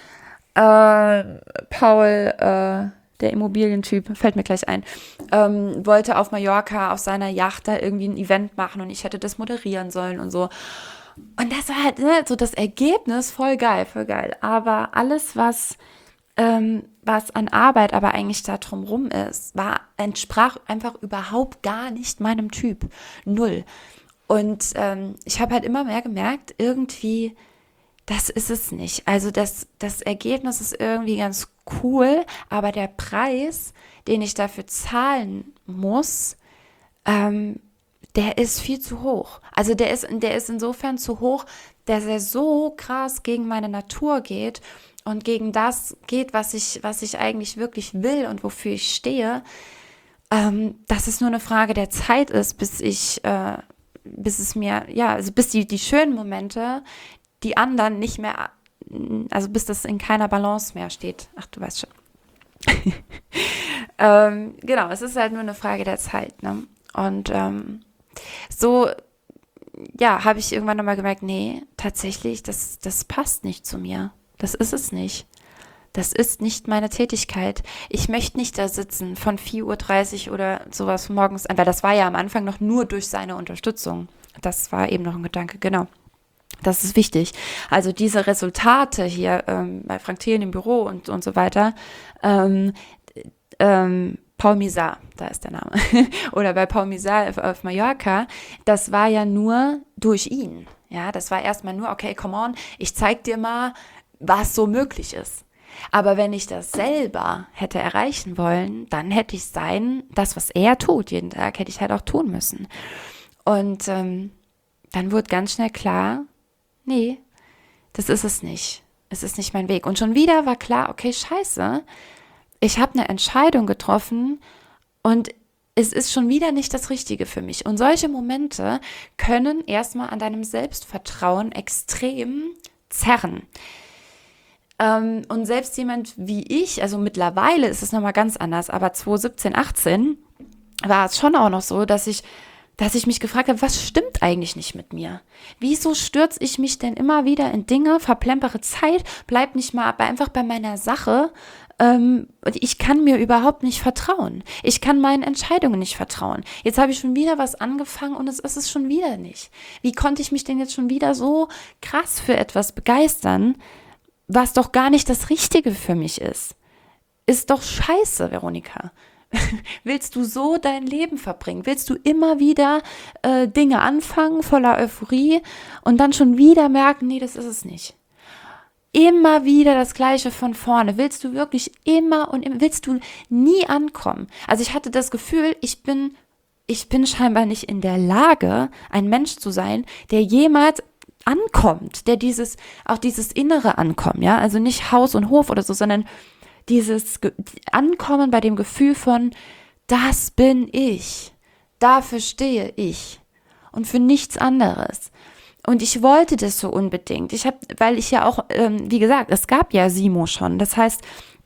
Äh, Paul, äh, der Immobilientyp, fällt mir gleich ein, ähm, wollte auf Mallorca auf seiner Yacht da irgendwie ein Event machen und ich hätte das moderieren sollen und so. Und das war halt ne, so das Ergebnis, voll geil, voll geil. Aber alles, was, ähm, was an Arbeit aber eigentlich da drumrum ist, war, entsprach einfach überhaupt gar nicht meinem Typ. Null. Und ähm, ich habe halt immer mehr gemerkt, irgendwie das ist es nicht. Also das, das Ergebnis ist irgendwie ganz cool, aber der Preis, den ich dafür zahlen muss, ähm, der ist viel zu hoch. Also der ist, der ist insofern zu hoch, dass er so krass gegen meine Natur geht und gegen das geht, was ich, was ich eigentlich wirklich will und wofür ich stehe, ähm, dass es nur eine Frage der Zeit ist, bis ich, äh, bis es mir, ja, also bis die, die schönen Momente die anderen nicht mehr, also bis das in keiner Balance mehr steht. Ach, du weißt schon. ähm, genau, es ist halt nur eine Frage der Zeit, ne? Und ähm, so, ja, habe ich irgendwann nochmal gemerkt, nee, tatsächlich, das, das passt nicht zu mir. Das ist es nicht. Das ist nicht meine Tätigkeit. Ich möchte nicht da sitzen von vier Uhr dreißig oder sowas morgens an, weil das war ja am Anfang noch nur durch seine Unterstützung. Das war eben noch ein Gedanke, genau. Das ist wichtig. Also diese Resultate hier ähm, bei Frank Thelen im Büro und, und so weiter, ähm, ähm, Paul Misar, da ist der Name, oder bei Paul Misar auf, auf Mallorca, das war ja nur durch ihn. Ja, das war erstmal nur, okay, come on, ich zeig dir mal, was so möglich ist. Aber wenn ich das selber hätte erreichen wollen, dann hätte ich sein, das, was er tut jeden Tag, hätte ich halt auch tun müssen. Und ähm, dann wurde ganz schnell klar, nee, das ist es nicht. Es ist nicht mein Weg. Und schon wieder war klar, okay, scheiße, ich habe eine Entscheidung getroffen und es ist schon wieder nicht das Richtige für mich. Und solche Momente können erstmal an deinem Selbstvertrauen extrem zerren. Ähm, und selbst jemand wie ich, also mittlerweile ist es nochmal ganz anders, aber zwanzig siebzehn, achtzehn war es schon auch noch so, dass ich dass ich mich gefragt habe, was stimmt eigentlich nicht mit mir? Wieso stürze ich mich denn immer wieder in Dinge, verplempere Zeit, bleib nicht mal einfach bei meiner Sache? Ähm, ich kann mir überhaupt nicht vertrauen. Ich kann meinen Entscheidungen nicht vertrauen. Jetzt habe ich schon wieder was angefangen und es ist es schon wieder nicht. Wie konnte ich mich denn jetzt schon wieder so krass für etwas begeistern, was doch gar nicht das Richtige für mich ist? Ist doch scheiße, Veronika. Willst du so dein Leben verbringen? Willst du immer wieder äh, Dinge anfangen, voller Euphorie und dann schon wieder merken, nee, das ist es nicht? Immer wieder das Gleiche von vorne. Willst du wirklich immer und immer, willst du nie ankommen? Also ich hatte das Gefühl, ich bin, ich bin scheinbar nicht in der Lage, ein Mensch zu sein, der jemals ankommt, der dieses, auch dieses innere Ankommen, ja, also nicht Haus und Hof oder so, sondern dieses Ge- Ankommen bei dem Gefühl von, das bin ich, dafür stehe ich und für nichts anderes. Und ich wollte das so unbedingt. Ich habe, weil ich ja auch, ähm, wie gesagt, es gab ja Simo schon. Das heißt,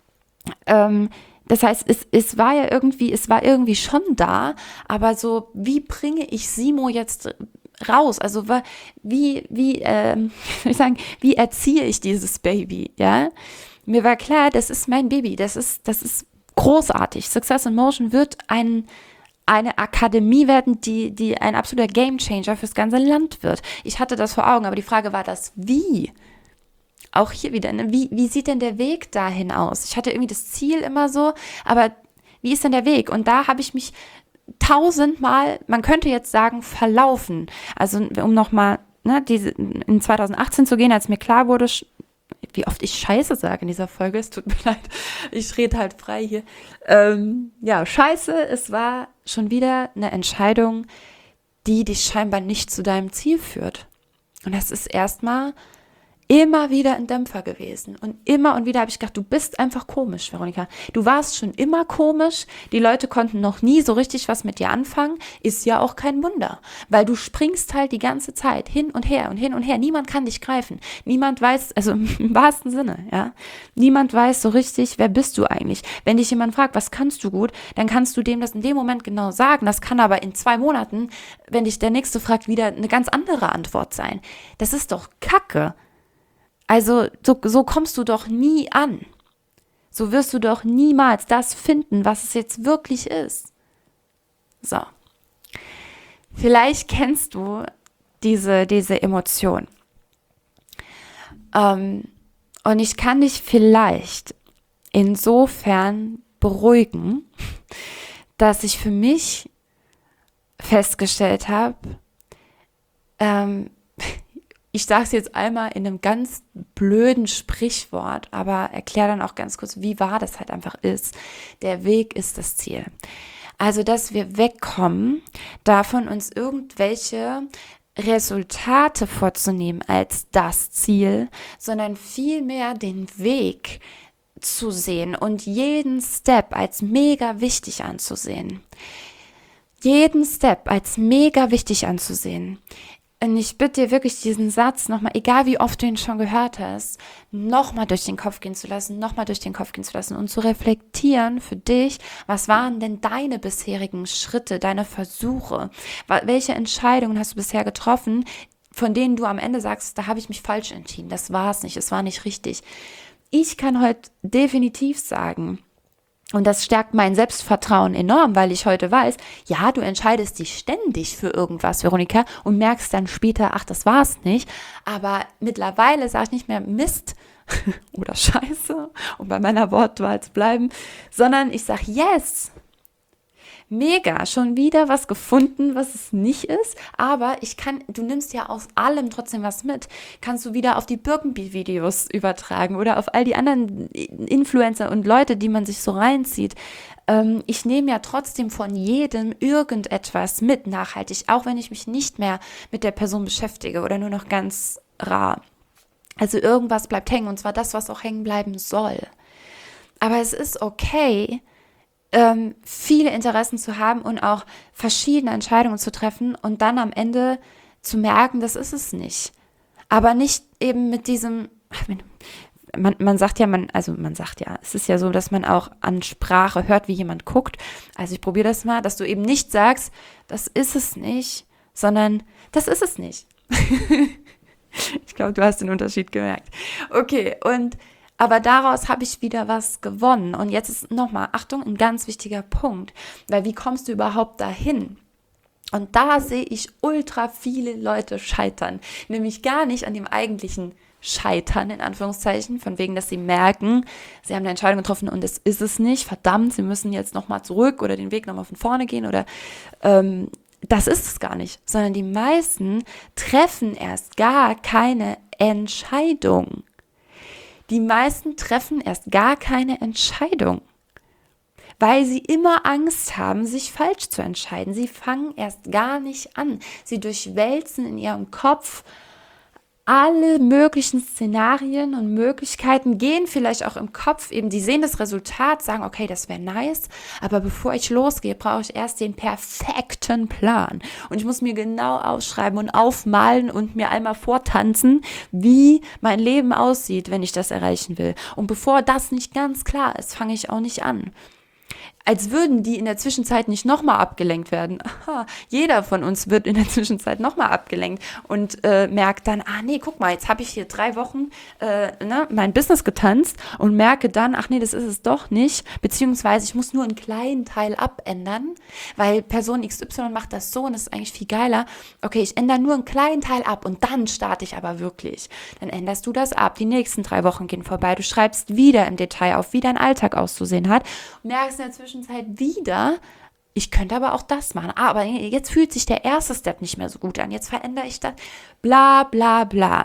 ähm, das heißt, es, es war ja irgendwie, es war irgendwie schon da, aber so, wie bringe ich Simo jetzt raus? Also wie, wie, ähm, wie soll ich sagen, wie erziehe ich dieses Baby, ja? Mir war klar, das ist mein Baby, das ist, das ist großartig. Success in Motion wird ein, eine Akademie werden, die, die ein absoluter Gamechanger fürs ganze Land wird. Ich hatte das vor Augen, aber die Frage war das Wie. Auch hier wieder, ne? wie, wie sieht denn der Weg dahin aus? Ich hatte irgendwie das Ziel immer so, aber wie ist denn der Weg? Und da habe ich mich tausendmal, man könnte jetzt sagen, verlaufen. Also um nochmal ne, diese, in zwanzig achtzehn zu gehen, als mir klar wurde, wie oft ich Scheiße sage in dieser Folge, es tut mir leid, ich rede halt frei hier. Ähm, ja, Scheiße, es war schon wieder eine Entscheidung, die dich scheinbar nicht zu deinem Ziel führt. Und das ist erstmal immer wieder ein Dämpfer gewesen. Und immer und wieder habe ich gedacht, du bist einfach komisch, Veronika. Du warst schon immer komisch. Die Leute konnten noch nie so richtig was mit dir anfangen. Ist ja auch kein Wunder. Weil du springst halt die ganze Zeit hin und her und hin und her. Niemand kann dich greifen. Niemand weiß, also im wahrsten Sinne, ja. Niemand weiß so richtig, wer bist du eigentlich. Wenn dich jemand fragt, was kannst du gut, dann kannst du dem das in dem Moment genau sagen. Das kann aber in zwei Monaten, wenn dich der Nächste fragt, wieder eine ganz andere Antwort sein. Das ist doch Kacke. Also so, so kommst du doch nie an. So wirst du doch niemals das finden, was es jetzt wirklich ist. So. Vielleicht kennst du diese, diese Emotion. Ähm, und ich kann dich vielleicht insofern beruhigen, dass ich für mich festgestellt habe, ähm, ich sage es jetzt einmal in einem ganz blöden Sprichwort, aber erkläre dann auch ganz kurz, wie wahr das halt einfach ist. Der Weg ist das Ziel. Also, dass wir wegkommen davon, uns irgendwelche Resultate vorzunehmen als das Ziel, sondern vielmehr den Weg zu sehen und jeden Step als mega wichtig anzusehen. Jeden Step als mega wichtig anzusehen. Und ich bitte dir wirklich, diesen Satz nochmal, egal wie oft du ihn schon gehört hast, nochmal durch den Kopf gehen zu lassen, nochmal durch den Kopf gehen zu lassen und zu reflektieren für dich, was waren denn deine bisherigen Schritte, deine Versuche? Welche Entscheidungen hast du bisher getroffen, von denen du am Ende sagst, da habe ich mich falsch entschieden, das war es nicht, es war nicht richtig. Ich kann heute definitiv sagen, und das stärkt mein Selbstvertrauen enorm, weil ich heute weiß, ja, du entscheidest dich ständig für irgendwas, Veronika, und merkst dann später, ach, das war's nicht. Aber mittlerweile sage ich nicht mehr Mist oder Scheiße, um bei meiner Wortwahl zu bleiben, sondern ich sage yes. Mega, schon wieder was gefunden, was es nicht ist, aber ich kann, du nimmst ja aus allem trotzdem was mit. Kannst du wieder auf die Birkenbeat-Videos übertragen oder auf all die anderen Influencer und Leute, die man sich so reinzieht. Ähm, ich nehme ja trotzdem von jedem irgendetwas mit, nachhaltig, auch wenn ich mich nicht mehr mit der Person beschäftige oder nur noch ganz rar. Also irgendwas bleibt hängen und zwar das, was auch hängen bleiben soll. Aber es ist okay, Ähm, viele Interessen zu haben und auch verschiedene Entscheidungen zu treffen und dann am Ende zu merken, das ist es nicht. Aber nicht eben mit diesem, man, man sagt ja, man, also man sagt ja, es ist ja so, dass man auch an Sprache hört, wie jemand guckt. Also ich probiere das mal, dass du eben nicht sagst, das ist es nicht, sondern das ist es nicht. Ich glaube, du hast den Unterschied gemerkt. Okay, und aber daraus habe ich wieder was gewonnen. Und jetzt ist nochmal, Achtung, ein ganz wichtiger Punkt. Weil wie kommst du überhaupt dahin? Und da sehe ich ultra viele Leute scheitern. Nämlich gar nicht an dem eigentlichen Scheitern, in Anführungszeichen, von wegen, dass sie merken, sie haben eine Entscheidung getroffen und es ist es nicht. Verdammt, sie müssen jetzt nochmal zurück oder den Weg nochmal von vorne gehen oder ähm, das ist es gar nicht. Sondern die meisten treffen erst gar keine Entscheidung. Die meisten treffen erst gar keine Entscheidung, weil sie immer Angst haben, sich falsch zu entscheiden. Sie fangen erst gar nicht an. Sie durchwälzen in ihrem Kopf alle möglichen Szenarien und Möglichkeiten, gehen vielleicht auch im Kopf eben, die sehen das Resultat, sagen, okay, das wäre nice, aber bevor ich losgehe, brauche ich erst den perfekten Plan. Und ich muss mir genau ausschreiben und aufmalen und mir einmal vortanzen, wie mein Leben aussieht, wenn ich das erreichen will. Und bevor das nicht ganz klar ist, fange ich auch nicht an. Als würden die in der Zwischenzeit nicht nochmal abgelenkt werden. Aha, jeder von uns wird in der Zwischenzeit nochmal abgelenkt und äh, merkt dann, ah nee, guck mal, jetzt habe ich hier drei Wochen äh, ne, mein Business getanzt und merke dann, ach nee, das ist es doch nicht, beziehungsweise ich muss nur einen kleinen Teil abändern, weil Person X Y macht das so und das ist eigentlich viel geiler. Okay, ich ändere nur einen kleinen Teil ab und dann starte ich aber wirklich. Dann änderst du das ab, die nächsten drei Wochen gehen vorbei, du schreibst wieder im Detail auf, wie dein Alltag auszusehen hat und merkst in der Zwischenzeit wieder, ich könnte aber auch das machen, aber jetzt fühlt sich der erste Step nicht mehr so gut an, jetzt verändere ich das, bla bla bla.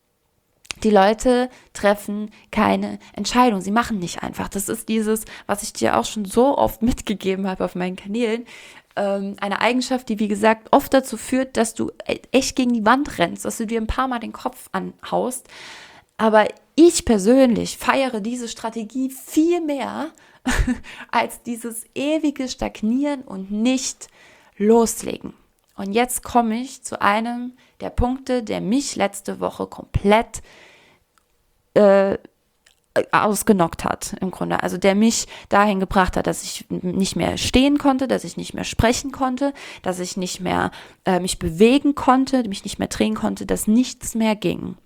Die Leute treffen keine Entscheidung, sie machen nicht einfach. Das ist dieses, was ich dir auch schon so oft mitgegeben habe auf meinen Kanälen, ähm, eine Eigenschaft, die wie gesagt oft dazu führt, dass du echt gegen die Wand rennst, dass du dir ein paar Mal den Kopf anhaust, aber ich persönlich feiere diese Strategie viel mehr als dieses ewige Stagnieren und nicht loslegen. Und jetzt komme ich zu einem der Punkte, der mich letzte Woche komplett äh, ausgenockt hat, im Grunde. Also der mich dahin gebracht hat, dass ich nicht mehr stehen konnte, dass ich nicht mehr sprechen konnte, dass ich nicht mehr äh, mich bewegen konnte, mich nicht mehr drehen konnte, dass nichts mehr ging.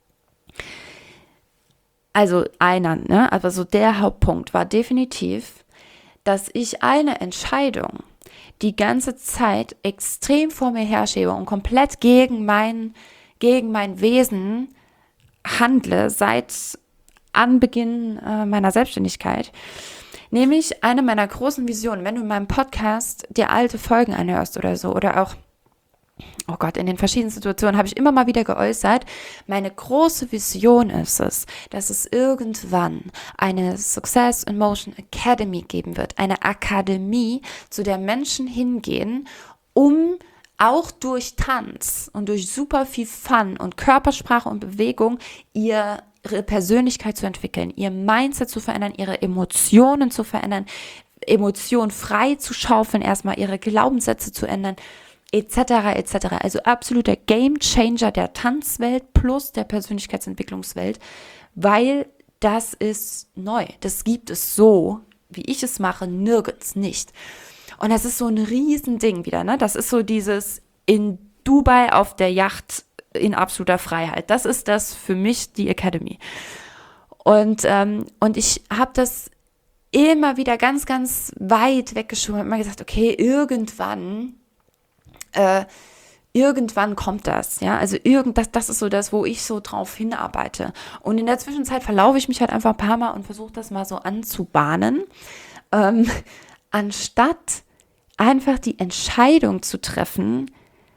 Also einer, ne, aber so der Hauptpunkt war definitiv, dass ich eine Entscheidung die ganze Zeit extrem vor mir herschiebe und komplett gegen mein, gegen mein Wesen handle seit Anbeginn äh, meiner Selbstständigkeit. Nämlich eine meiner großen Visionen, wenn du in meinem Podcast dir alte Folgen anhörst oder so, oder auch oh Gott, in den verschiedenen Situationen habe ich immer mal wieder geäußert, meine große Vision ist es, dass es irgendwann eine Success in Motion Academy geben wird. Eine Akademie, zu der Menschen hingehen, um auch durch Tanz und durch super viel Fun und Körpersprache und Bewegung ihre Persönlichkeit zu entwickeln, ihr Mindset zu verändern, ihre Emotionen zu verändern, Emotionen frei zu schaufeln, erstmal ihre Glaubenssätze zu ändern, et cetera et cetera. Also absoluter Gamechanger der Tanzwelt plus der Persönlichkeitsentwicklungswelt, weil das ist neu. Das gibt es so, wie ich es mache, nirgends nicht. Und das ist so ein Riesending wieder, ne? Das ist so dieses in Dubai auf der Yacht in absoluter Freiheit. Das ist das für mich, die Academy. Und, ähm, und ich habe das immer wieder ganz, ganz weit weggeschoben und immer gesagt, okay, irgendwann, äh, irgendwann kommt das, ja, also irgend, das, das ist so das, wo ich so drauf hinarbeite. Und in der Zwischenzeit verlaufe ich mich halt einfach ein paar Mal und versuche das mal so anzubahnen, ähm, anstatt einfach die Entscheidung zu treffen,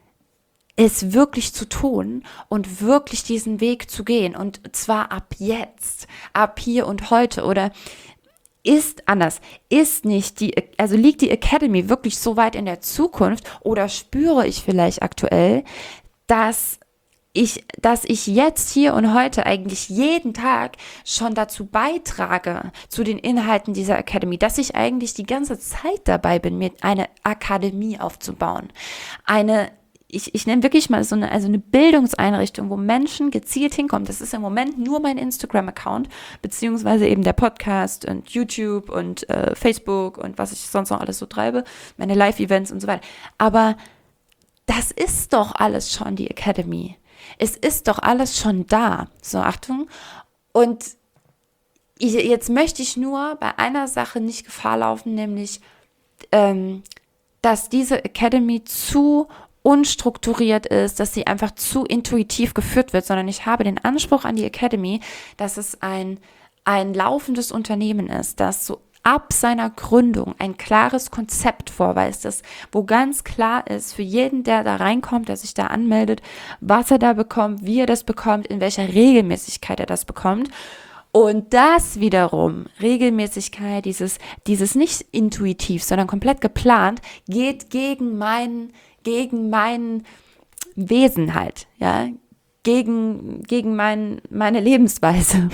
es wirklich zu tun und wirklich diesen Weg zu gehen und zwar ab jetzt, ab hier und heute oder ist anders, ist nicht die, also liegt die Academy wirklich so weit in der Zukunft oder spüre ich vielleicht aktuell, dass ich, dass ich jetzt hier und heute eigentlich jeden Tag schon dazu beitrage, zu den Inhalten dieser Academy, dass ich eigentlich die ganze Zeit dabei bin, mir eine Akademie aufzubauen. Eine Ich, ich nenne wirklich mal so eine, also eine Bildungseinrichtung, wo Menschen gezielt hinkommen. Das ist im Moment nur mein Instagram-Account, beziehungsweise eben der Podcast und YouTube und äh, Facebook und was ich sonst noch alles so treibe, meine Live-Events und so weiter. Aber das ist doch alles schon die Academy. Es ist doch alles schon da. So, Achtung. Und ich, jetzt möchte ich nur bei einer Sache nicht Gefahr laufen, nämlich, ähm, dass diese Academy zu unstrukturiert ist, dass sie einfach zu intuitiv geführt wird, sondern ich habe den Anspruch an die Academy, dass es ein, ein laufendes Unternehmen ist, das so ab seiner Gründung ein klares Konzept vorweist, das, wo ganz klar ist für jeden, der da reinkommt, der sich da anmeldet, was er da bekommt, wie er das bekommt, in welcher Regelmäßigkeit er das bekommt. Und das wiederum, Regelmäßigkeit, dieses, dieses nicht intuitiv, sondern komplett geplant, geht gegen meinen gegen mein Wesen halt, ja, gegen, gegen mein, meine Lebensweise.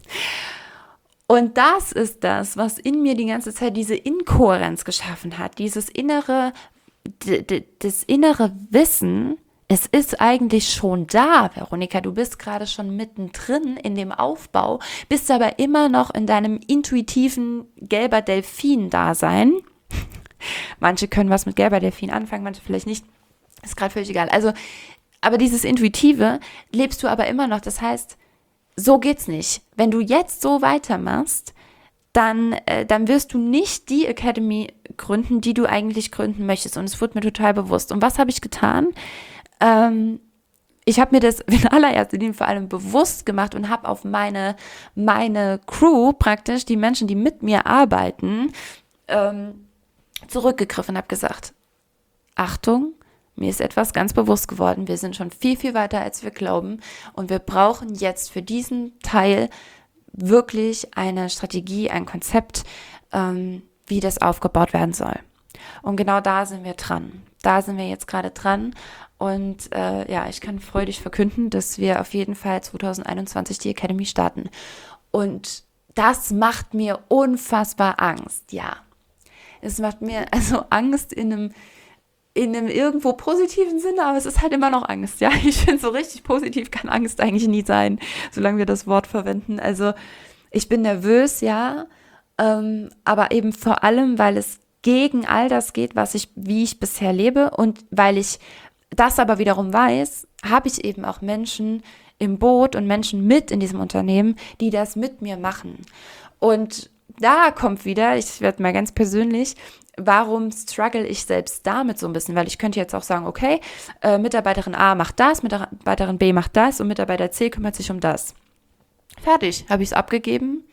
Und das ist das, was in mir die ganze Zeit diese Inkohärenz geschaffen hat, dieses innere, d- d- das innere Wissen, es ist eigentlich schon da, Veronika, du bist gerade schon mittendrin in dem Aufbau, bist aber immer noch in deinem intuitiven gelber Delfin-Dasein. Manche können was mit gelber Delfin anfangen, manche vielleicht nicht. Ist gerade völlig egal. Also, aber dieses Intuitive lebst du aber immer noch. Das heißt, so geht's nicht. Wenn du jetzt so weitermachst, dann, äh, dann wirst du nicht die Academy gründen, die du eigentlich gründen möchtest. Und es wurde mir total bewusst. Und was habe ich getan? Ähm, ich habe mir das in allererster Linie vor allem bewusst gemacht und habe auf meine, meine Crew praktisch, die Menschen, die mit mir arbeiten, ähm, zurückgegriffen und habe gesagt, Achtung, mir ist etwas ganz bewusst geworden. Wir sind schon viel, viel weiter, als wir glauben. Und wir brauchen jetzt für diesen Teil wirklich eine Strategie, ein Konzept, ähm, wie das aufgebaut werden soll. Und genau da sind wir dran. Da sind wir jetzt gerade dran. Und äh, ja, ich kann freudig verkünden, dass wir auf jeden Fall zwanzig einundzwanzig die Academy starten. Und das macht mir unfassbar Angst, ja. Es macht mir also Angst in einem, in einem irgendwo positiven Sinne, aber es ist halt immer noch Angst, ja. Ich finde, so richtig positiv kann Angst eigentlich nie sein, solange wir das Wort verwenden. Also ich bin nervös, ja, ähm, aber eben vor allem, weil es gegen all das geht, was ich, wie ich bisher lebe und weil ich das aber wiederum weiß, habe ich eben auch Menschen im Boot und Menschen mit in diesem Unternehmen, die das mit mir machen. Und da kommt wieder, ich werde mal ganz persönlich, warum struggle ich selbst damit so ein bisschen? Weil ich könnte jetzt auch sagen, okay, äh, Mitarbeiterin A macht das, Mitarbeiterin B macht das und Mitarbeiter C kümmert sich um das. Fertig, habe ich es abgegeben.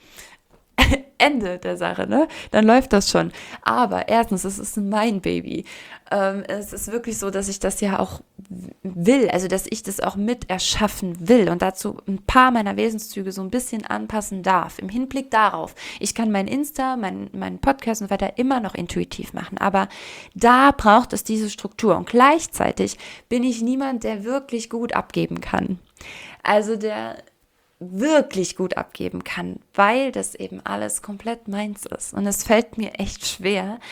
Ende der Sache, ne? Dann läuft das schon. Aber erstens, es ist mein Baby. Ähm, es ist wirklich so, dass ich das ja auch will, also dass ich das auch mit erschaffen will und dazu ein paar meiner Wesenszüge so ein bisschen anpassen darf. Im Hinblick darauf, ich kann mein Insta, mein, mein Podcast und so weiter immer noch intuitiv machen, aber da braucht es diese Struktur und gleichzeitig bin ich niemand, der wirklich gut abgeben kann. Also der wirklich gut abgeben kann, weil das eben alles komplett meins ist. Und es fällt mir echt schwer,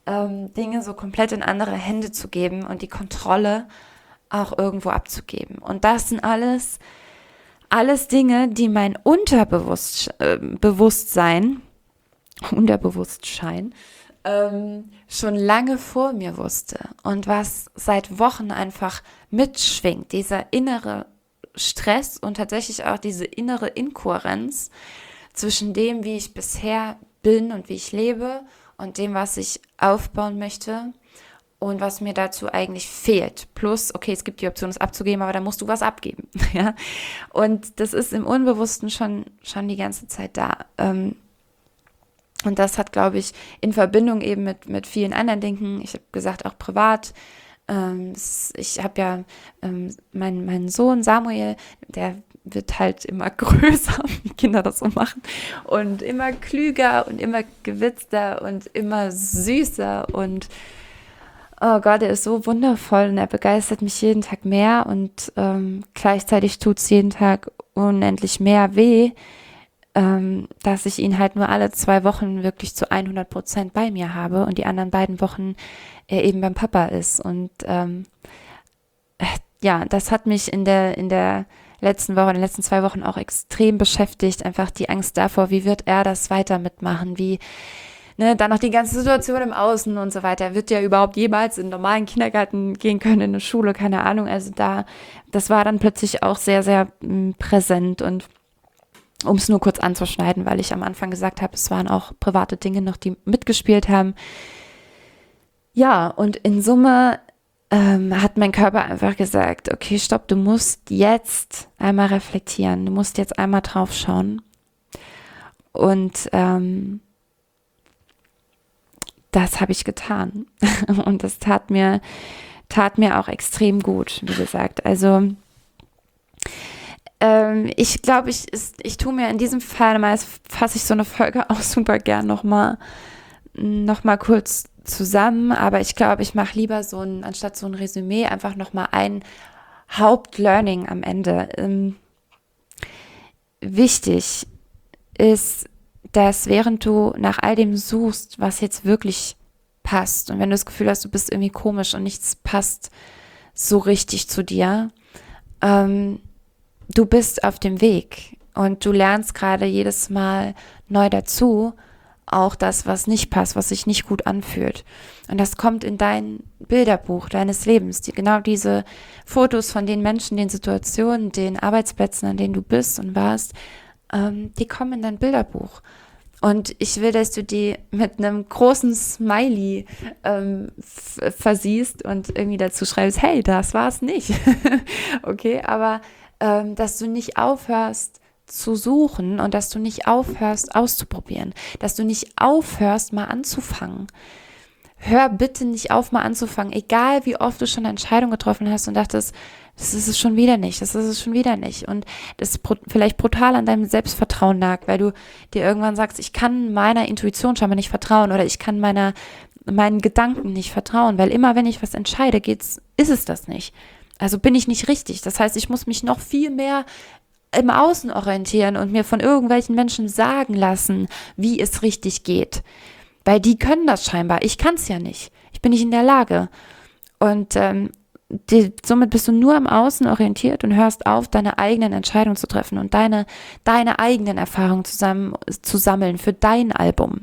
ähm, Dinge so komplett in andere Hände zu geben und die Kontrolle auch irgendwo abzugeben. Und das sind alles, alles Dinge, die mein Unterbewusstsein, äh, Bewusstsein, Unterbewusstsein ähm, schon lange vor mir wusste und was seit Wochen einfach mitschwingt, dieser innere Stress und tatsächlich auch diese innere Inkohärenz zwischen dem, wie ich bisher bin und wie ich lebe und dem, was ich aufbauen möchte und was mir dazu eigentlich fehlt. Plus, okay, es gibt die Option, es abzugeben, aber da musst du was abgeben. Ja? Und das ist im Unbewussten schon, schon die ganze Zeit da. Ähm, und das hat, glaube ich, in Verbindung eben mit, mit vielen anderen Dingen, ich habe gesagt, auch privat. Ähm, es, ich habe ja ähm, meinen mein Sohn Samuel, der wird halt immer größer, wie Kinder das so machen, und immer klüger und immer gewitzter und immer süßer und oh Gott, er ist so wundervoll und er begeistert mich jeden Tag mehr und ähm, gleichzeitig tut es jeden Tag unendlich mehr weh, ähm, dass ich ihn halt nur alle zwei Wochen wirklich zu hundert Prozent bei mir habe und die anderen beiden Wochen er eben beim Papa ist. Und ähm, ja, das hat mich in der, in der letzten Woche, in den letzten zwei Wochen auch extrem beschäftigt. Einfach die Angst davor, wie wird er das weiter mitmachen, wie Ne, dann noch die ganze Situation im Außen und so weiter. Er wird ja überhaupt jemals in einen normalen Kindergarten gehen können, in eine Schule, keine Ahnung. Also da, das war dann plötzlich auch sehr, sehr m, präsent. Und um es nur kurz anzuschneiden, weil ich am Anfang gesagt habe, es waren auch private Dinge noch, die mitgespielt haben. Ja, und in Summe ähm, hat mein Körper einfach gesagt, okay, stopp, du musst jetzt einmal reflektieren. Du musst jetzt einmal drauf schauen. Und ähm, das habe ich getan und das tat mir, tat mir auch extrem gut, wie gesagt. Also ähm, ich glaube, ich, ich tue mir in diesem Fall, mal fasse ich so eine Folge auch super gern nochmal noch mal kurz zusammen, aber ich glaube, ich mache lieber so ein, anstatt so ein Resümee, einfach nochmal ein Hauptlearning am Ende. Ähm, wichtig ist, dass während du nach all dem suchst, was jetzt wirklich passt und wenn du das Gefühl hast, du bist irgendwie komisch und nichts passt so richtig zu dir, ähm, du bist auf dem Weg und du lernst gerade jedes Mal neu dazu, auch das, was nicht passt, was sich nicht gut anfühlt. Und das kommt in dein Bilderbuch deines Lebens. Die, genau diese Fotos von den Menschen, den Situationen, den Arbeitsplätzen, an denen du bist und warst, ähm, die kommen in dein Bilderbuch. Und ich will, dass du die mit einem großen Smiley ähm, f- versiehst und irgendwie dazu schreibst, hey, das war's nicht. Okay, aber ähm, dass du nicht aufhörst zu suchen und dass du nicht aufhörst auszuprobieren, dass du nicht aufhörst mal anzufangen. Hör bitte nicht auf, mal anzufangen, egal wie oft du schon eine Entscheidung getroffen hast und dachtest, das ist es schon wieder nicht, das ist es schon wieder nicht. Und das ist vielleicht brutal an deinem Selbstvertrauen lag, weil du dir irgendwann sagst, ich kann meiner Intuition scheinbar nicht vertrauen oder ich kann meiner, meinen Gedanken nicht vertrauen, weil immer wenn ich was entscheide, geht's, ist es das nicht. Also bin ich nicht richtig. Das heißt, ich muss mich noch viel mehr im Außen orientieren und mir von irgendwelchen Menschen sagen lassen, wie es richtig geht. Weil die können das scheinbar. Ich kann es ja nicht. Ich bin nicht in der Lage. Und ähm, die, somit bist du nur im Außen orientiert und hörst auf, deine eigenen Entscheidungen zu treffen und deine, deine eigenen Erfahrungen zusammen zu sammeln für dein Album.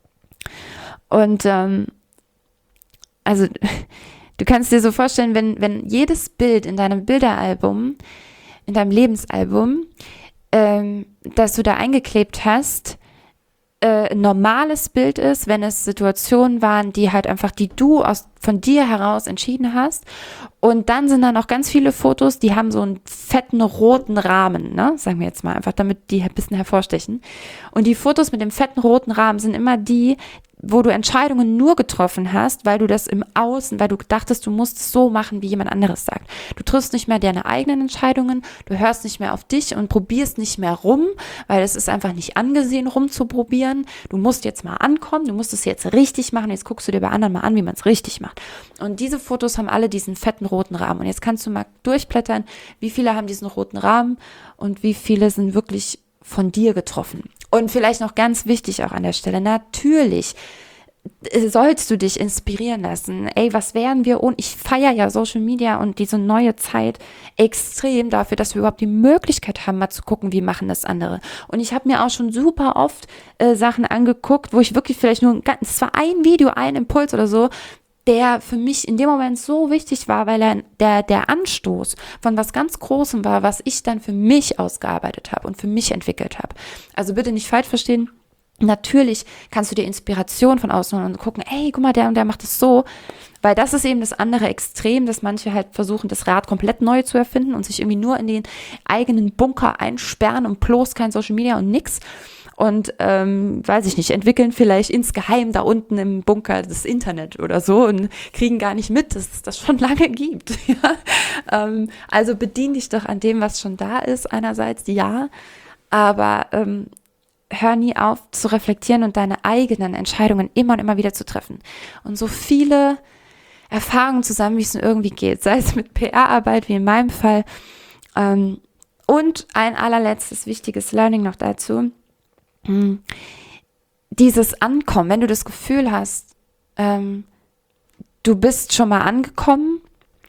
Und ähm, also du kannst dir so vorstellen, wenn, wenn jedes Bild in deinem Bilderalbum, in deinem Lebensalbum, ähm, das du da eingeklebt hast, äh, ein normales Bild ist, wenn es Situationen waren, die halt einfach, die du aus von dir heraus entschieden hast. Und dann sind da noch ganz viele Fotos, die haben so einen fetten roten Rahmen, ne? Sagen wir jetzt mal einfach, damit die ein bisschen hervorstechen. Und die Fotos mit dem fetten roten Rahmen sind immer die, wo du Entscheidungen nur getroffen hast, weil du das im Außen, weil du dachtest, du musst es so machen, wie jemand anderes sagt. Du triffst nicht mehr deine eigenen Entscheidungen, du hörst nicht mehr auf dich und probierst nicht mehr rum, weil es ist einfach nicht angesehen, rumzuprobieren. Du musst jetzt mal ankommen, du musst es jetzt richtig machen, jetzt guckst du dir bei anderen mal an, wie man es richtig macht. Und diese Fotos haben alle diesen fetten roten Rahmen. Und jetzt kannst du mal durchblättern, wie viele haben diesen roten Rahmen und wie viele sind wirklich von dir getroffen. Und vielleicht noch ganz wichtig auch an der Stelle, natürlich sollst du dich inspirieren lassen. Ey, was wären wir? Und ich feiere ja Social Media und diese neue Zeit extrem dafür, dass wir überhaupt die Möglichkeit haben, mal zu gucken, wie machen das andere. Und ich habe mir auch schon super oft äh, Sachen angeguckt, wo ich wirklich vielleicht nur, ein, es war ein Video, ein Impuls oder so, der für mich in dem Moment so wichtig war, weil er der, der Anstoß von was ganz Großem war, was ich dann für mich ausgearbeitet habe und für mich entwickelt habe. Also bitte nicht falsch verstehen. Natürlich kannst du dir Inspiration von außen holen und gucken, ey, guck mal, der und der macht es so, weil das ist eben das andere Extrem, dass manche halt versuchen, das Rad komplett neu zu erfinden und sich irgendwie nur in den eigenen Bunker einsperren und bloß kein Social Media und nix und, ähm, weiß ich nicht, entwickeln vielleicht insgeheim da unten im Bunker das Internet oder so und kriegen gar nicht mit, dass es das schon lange gibt. Ja? Ähm, also bedien dich doch an dem, was schon da ist, einerseits, ja, aber ähm, hör nie auf zu reflektieren und deine eigenen Entscheidungen immer und immer wieder zu treffen. Und so viele Erfahrungen zusammen, wie es nur irgendwie geht, sei es mit P R-Arbeit, wie in meinem Fall. Ähm, und ein allerletztes wichtiges Learning noch dazu. Hm, dieses Ankommen, wenn du das Gefühl hast, ähm, du bist schon mal angekommen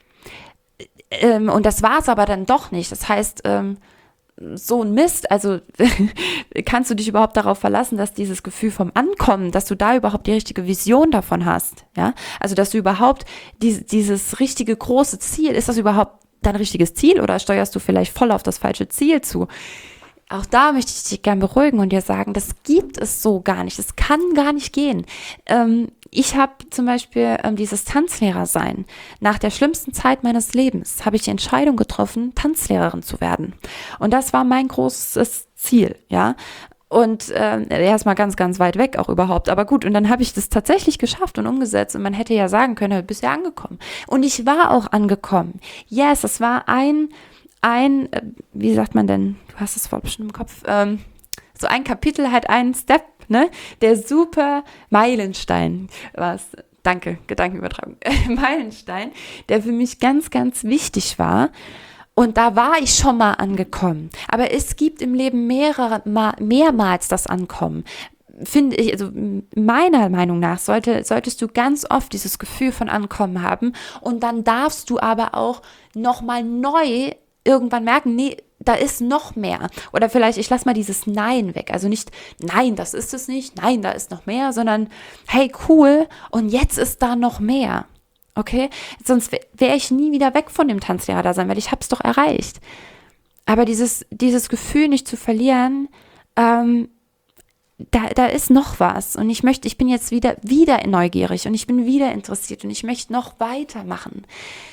ähm, und das war es aber dann doch nicht. Das heißt, ähm, so ein Mist, also kannst du dich überhaupt darauf verlassen, dass dieses Gefühl vom Ankommen, dass du da überhaupt die richtige Vision davon hast, ja, also dass du überhaupt die, dieses richtige große Ziel, ist das überhaupt dein richtiges Ziel oder steuerst du vielleicht voll auf das falsche Ziel zu? Auch da möchte ich dich gern beruhigen und dir sagen, das gibt es so gar nicht, das kann gar nicht gehen. Ähm, ich habe zum Beispiel ähm, dieses Tanzlehrer sein. Nach der schlimmsten Zeit meines Lebens habe ich die Entscheidung getroffen, Tanzlehrerin zu werden. Und das war mein großes Ziel, ja. Und äh, erstmal ganz, ganz weit weg auch überhaupt. Aber gut, und dann habe ich das tatsächlich geschafft und umgesetzt. Und man hätte ja sagen können, du bist ja angekommen. Und ich war auch angekommen. Yes, es war ein... ein, wie sagt man denn, du hast das Wort bestimmt im Kopf, ähm, so ein Kapitel, halt ein Step, ne, der super Meilenstein, was, danke, Gedankenübertragung, Meilenstein, der für mich ganz, ganz wichtig war. Und da war ich schon mal angekommen. Aber es gibt im Leben mehrere, mehrmals das Ankommen. Finde ich, also meiner Meinung nach sollte, solltest du ganz oft dieses Gefühl von Ankommen haben und dann darfst du aber auch nochmal neu irgendwann merken, nee, da ist noch mehr. Oder vielleicht, ich lasse mal dieses Nein weg. Also nicht, nein, das ist es nicht, nein, da ist noch mehr, sondern hey, cool, und jetzt ist da noch mehr. Okay? Sonst wäre ich nie wieder weg von dem Tanzlehrer da sein, weil ich habe es doch erreicht. Aber dieses, dieses Gefühl nicht zu verlieren, ähm, da, da ist noch was. Und ich möchte, ich bin jetzt wieder, wieder neugierig und ich bin wieder interessiert und ich möchte noch weitermachen.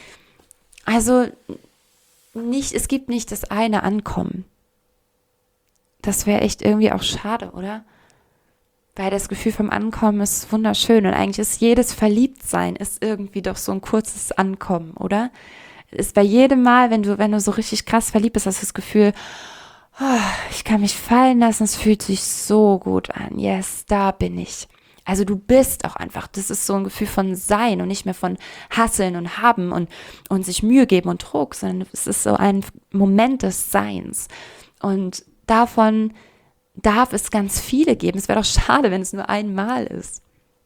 Also nicht, es gibt nicht das eine Ankommen. Das wäre echt irgendwie auch schade, oder? Weil das Gefühl vom Ankommen ist wunderschön und eigentlich ist jedes Verliebtsein ist irgendwie doch so ein kurzes Ankommen, oder? Ist bei jedem Mal, wenn du, wenn du so richtig krass verliebt bist, hast du das Gefühl, oh, ich kann mich fallen lassen, es fühlt sich so gut an. Yes, da bin ich. Also du bist auch einfach, das ist so ein Gefühl von Sein und nicht mehr von Hasseln und Haben und, und sich Mühe geben und Druck, sondern es ist so ein Moment des Seins. Und davon darf es ganz viele geben. Es wäre doch schade, wenn es nur einmal ist.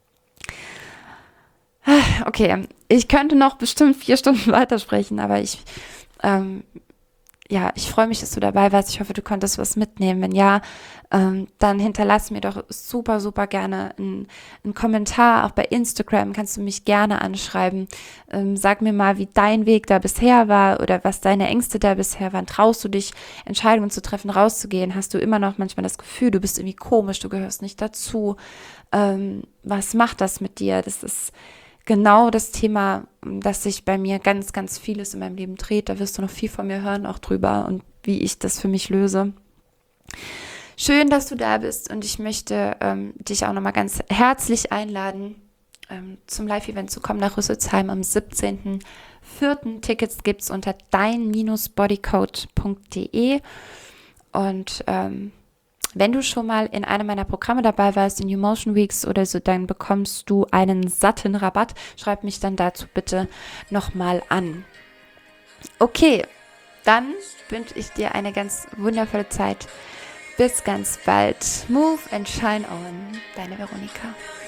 Okay, ich könnte noch bestimmt vier Stunden weitersprechen, aber ich, ähm, ja, ich freue mich, dass du dabei warst. Ich hoffe, du konntest was mitnehmen. Wenn ja, ähm, dann hinterlass mir doch super, super gerne einen, einen Kommentar. Auch bei Instagram kannst du mich gerne anschreiben. Ähm, sag mir mal, wie dein Weg da bisher war oder was deine Ängste da bisher waren. Traust du dich, Entscheidungen zu treffen, rauszugehen? Hast du immer noch manchmal das Gefühl, du bist irgendwie komisch, du gehörst nicht dazu? Ähm, was macht das mit dir? Das ist genau das Thema, dass sich bei mir ganz, ganz vieles in meinem Leben dreht. Da wirst du noch viel von mir hören, auch drüber und wie ich das für mich löse. Schön, dass du da bist und ich möchte ähm, dich auch nochmal ganz herzlich einladen, ähm, zum Live-Event zu kommen nach Rüsselsheim am siebzehnten vierten Tickets gibt es unter dein bodycode punkt de und ähm, wenn du schon mal in einem meiner Programme dabei warst, in New Motion Weeks oder so, dann bekommst du einen satten Rabatt. Schreib mich dann dazu bitte nochmal an. Okay, dann wünsche ich dir eine ganz wundervolle Zeit. Bis ganz bald. Move and shine on. Deine Veronika.